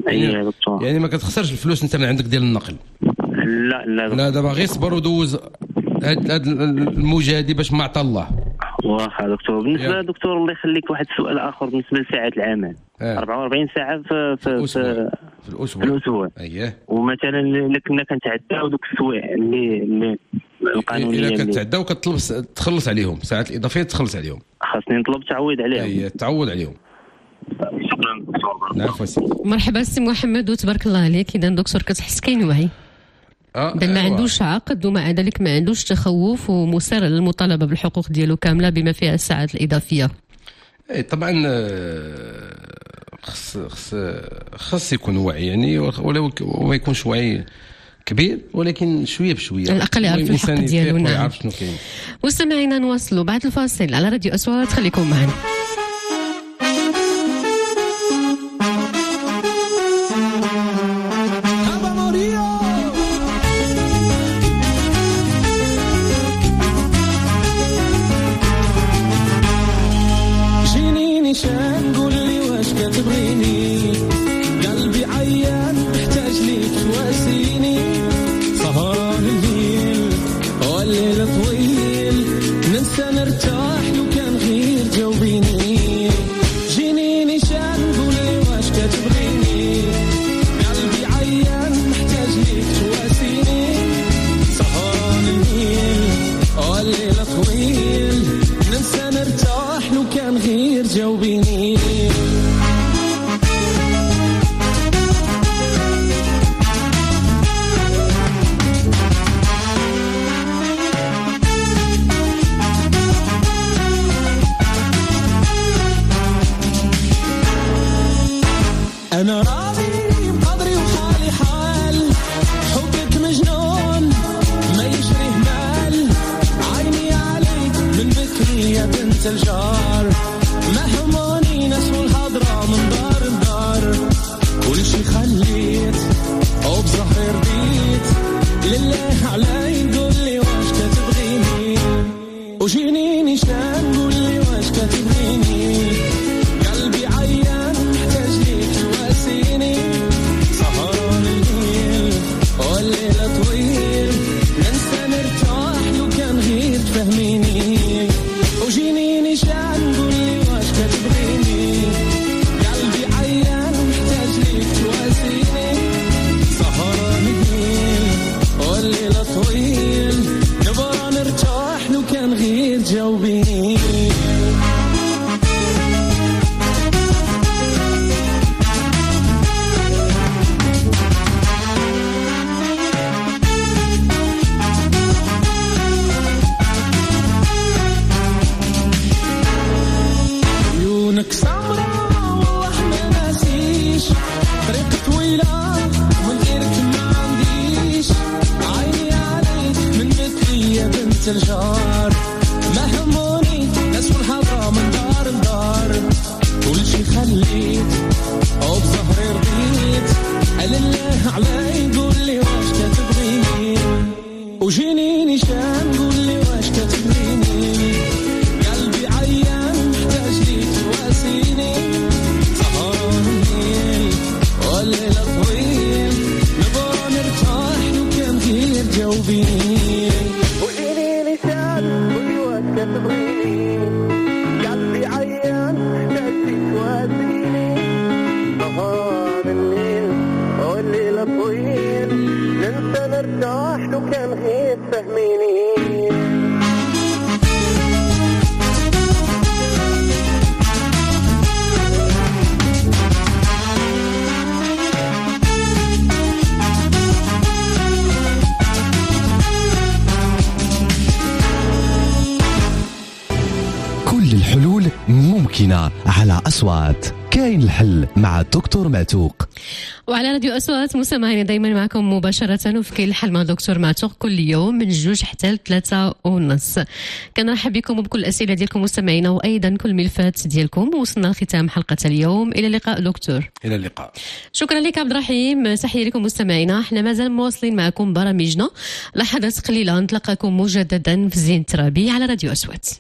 اي دكتور. يعني ما كتخسرش الفلوس انت من عندك ديال النقل. لا دابا غير صبر ودوز هاد الموجه هادي باش ما عطى الله. واخا دكتور. بالنسبه دكتور الله يخليك واحد السؤال اخر بالنسبه لساعات العمل. 44 ساعه في الاسبوع. اييه. ومثلا الا كنا كنتعداو دوك السوايع اللي القانونيه الا كتعداو كتطلب تخلص عليهم ساعات الاضافيه تخلص عليهم. خاصني نطلب تعويض عليهم. اييه تعوض عليهم. شكرا دكتور. عفوا سي مرحبا سي محمد وتبارك الله عليك. اذا دكتور كتحس كاين وعي ما عندوش عقد ومع ذلك ما عندوش تخوف ومصر للمطالبه بالحقوق ديالو كامله بما فيها الساعات الاضافيه. اي طبعا خص يكون وعي يعني ولو ما يكونش وعي كبير ولكن شويه بشويه على الاقل يعرف الحق ديالو. نعم يعرف شنو كاين. مستمعينا نواصلوا بعد الفاصل على راديو أصوات. خليكم معنا. على أصوات. كاين الحل مع الدكتور معتوق. وعلى راديو أصوات مستمعين دايما معكم مباشرة وفي كاين الحل مع الدكتور معتوق كل يوم من 2 حتى 3:30. كنرحب بكم وبكل الأسئلة ديالكم مستمعينا وأيضا كل الملفات ديالكم. وصلنا لختام حلقة اليوم. إلى اللقاء دكتور. إلى اللقاء. شكرا لك عبد الرحيم. تحية لكم مستمعينا. احنا مازال مواصلين معكم برامجنا. لحظات قليلة نتلقاكم مجددا في زين الترابي على راديو أصوات.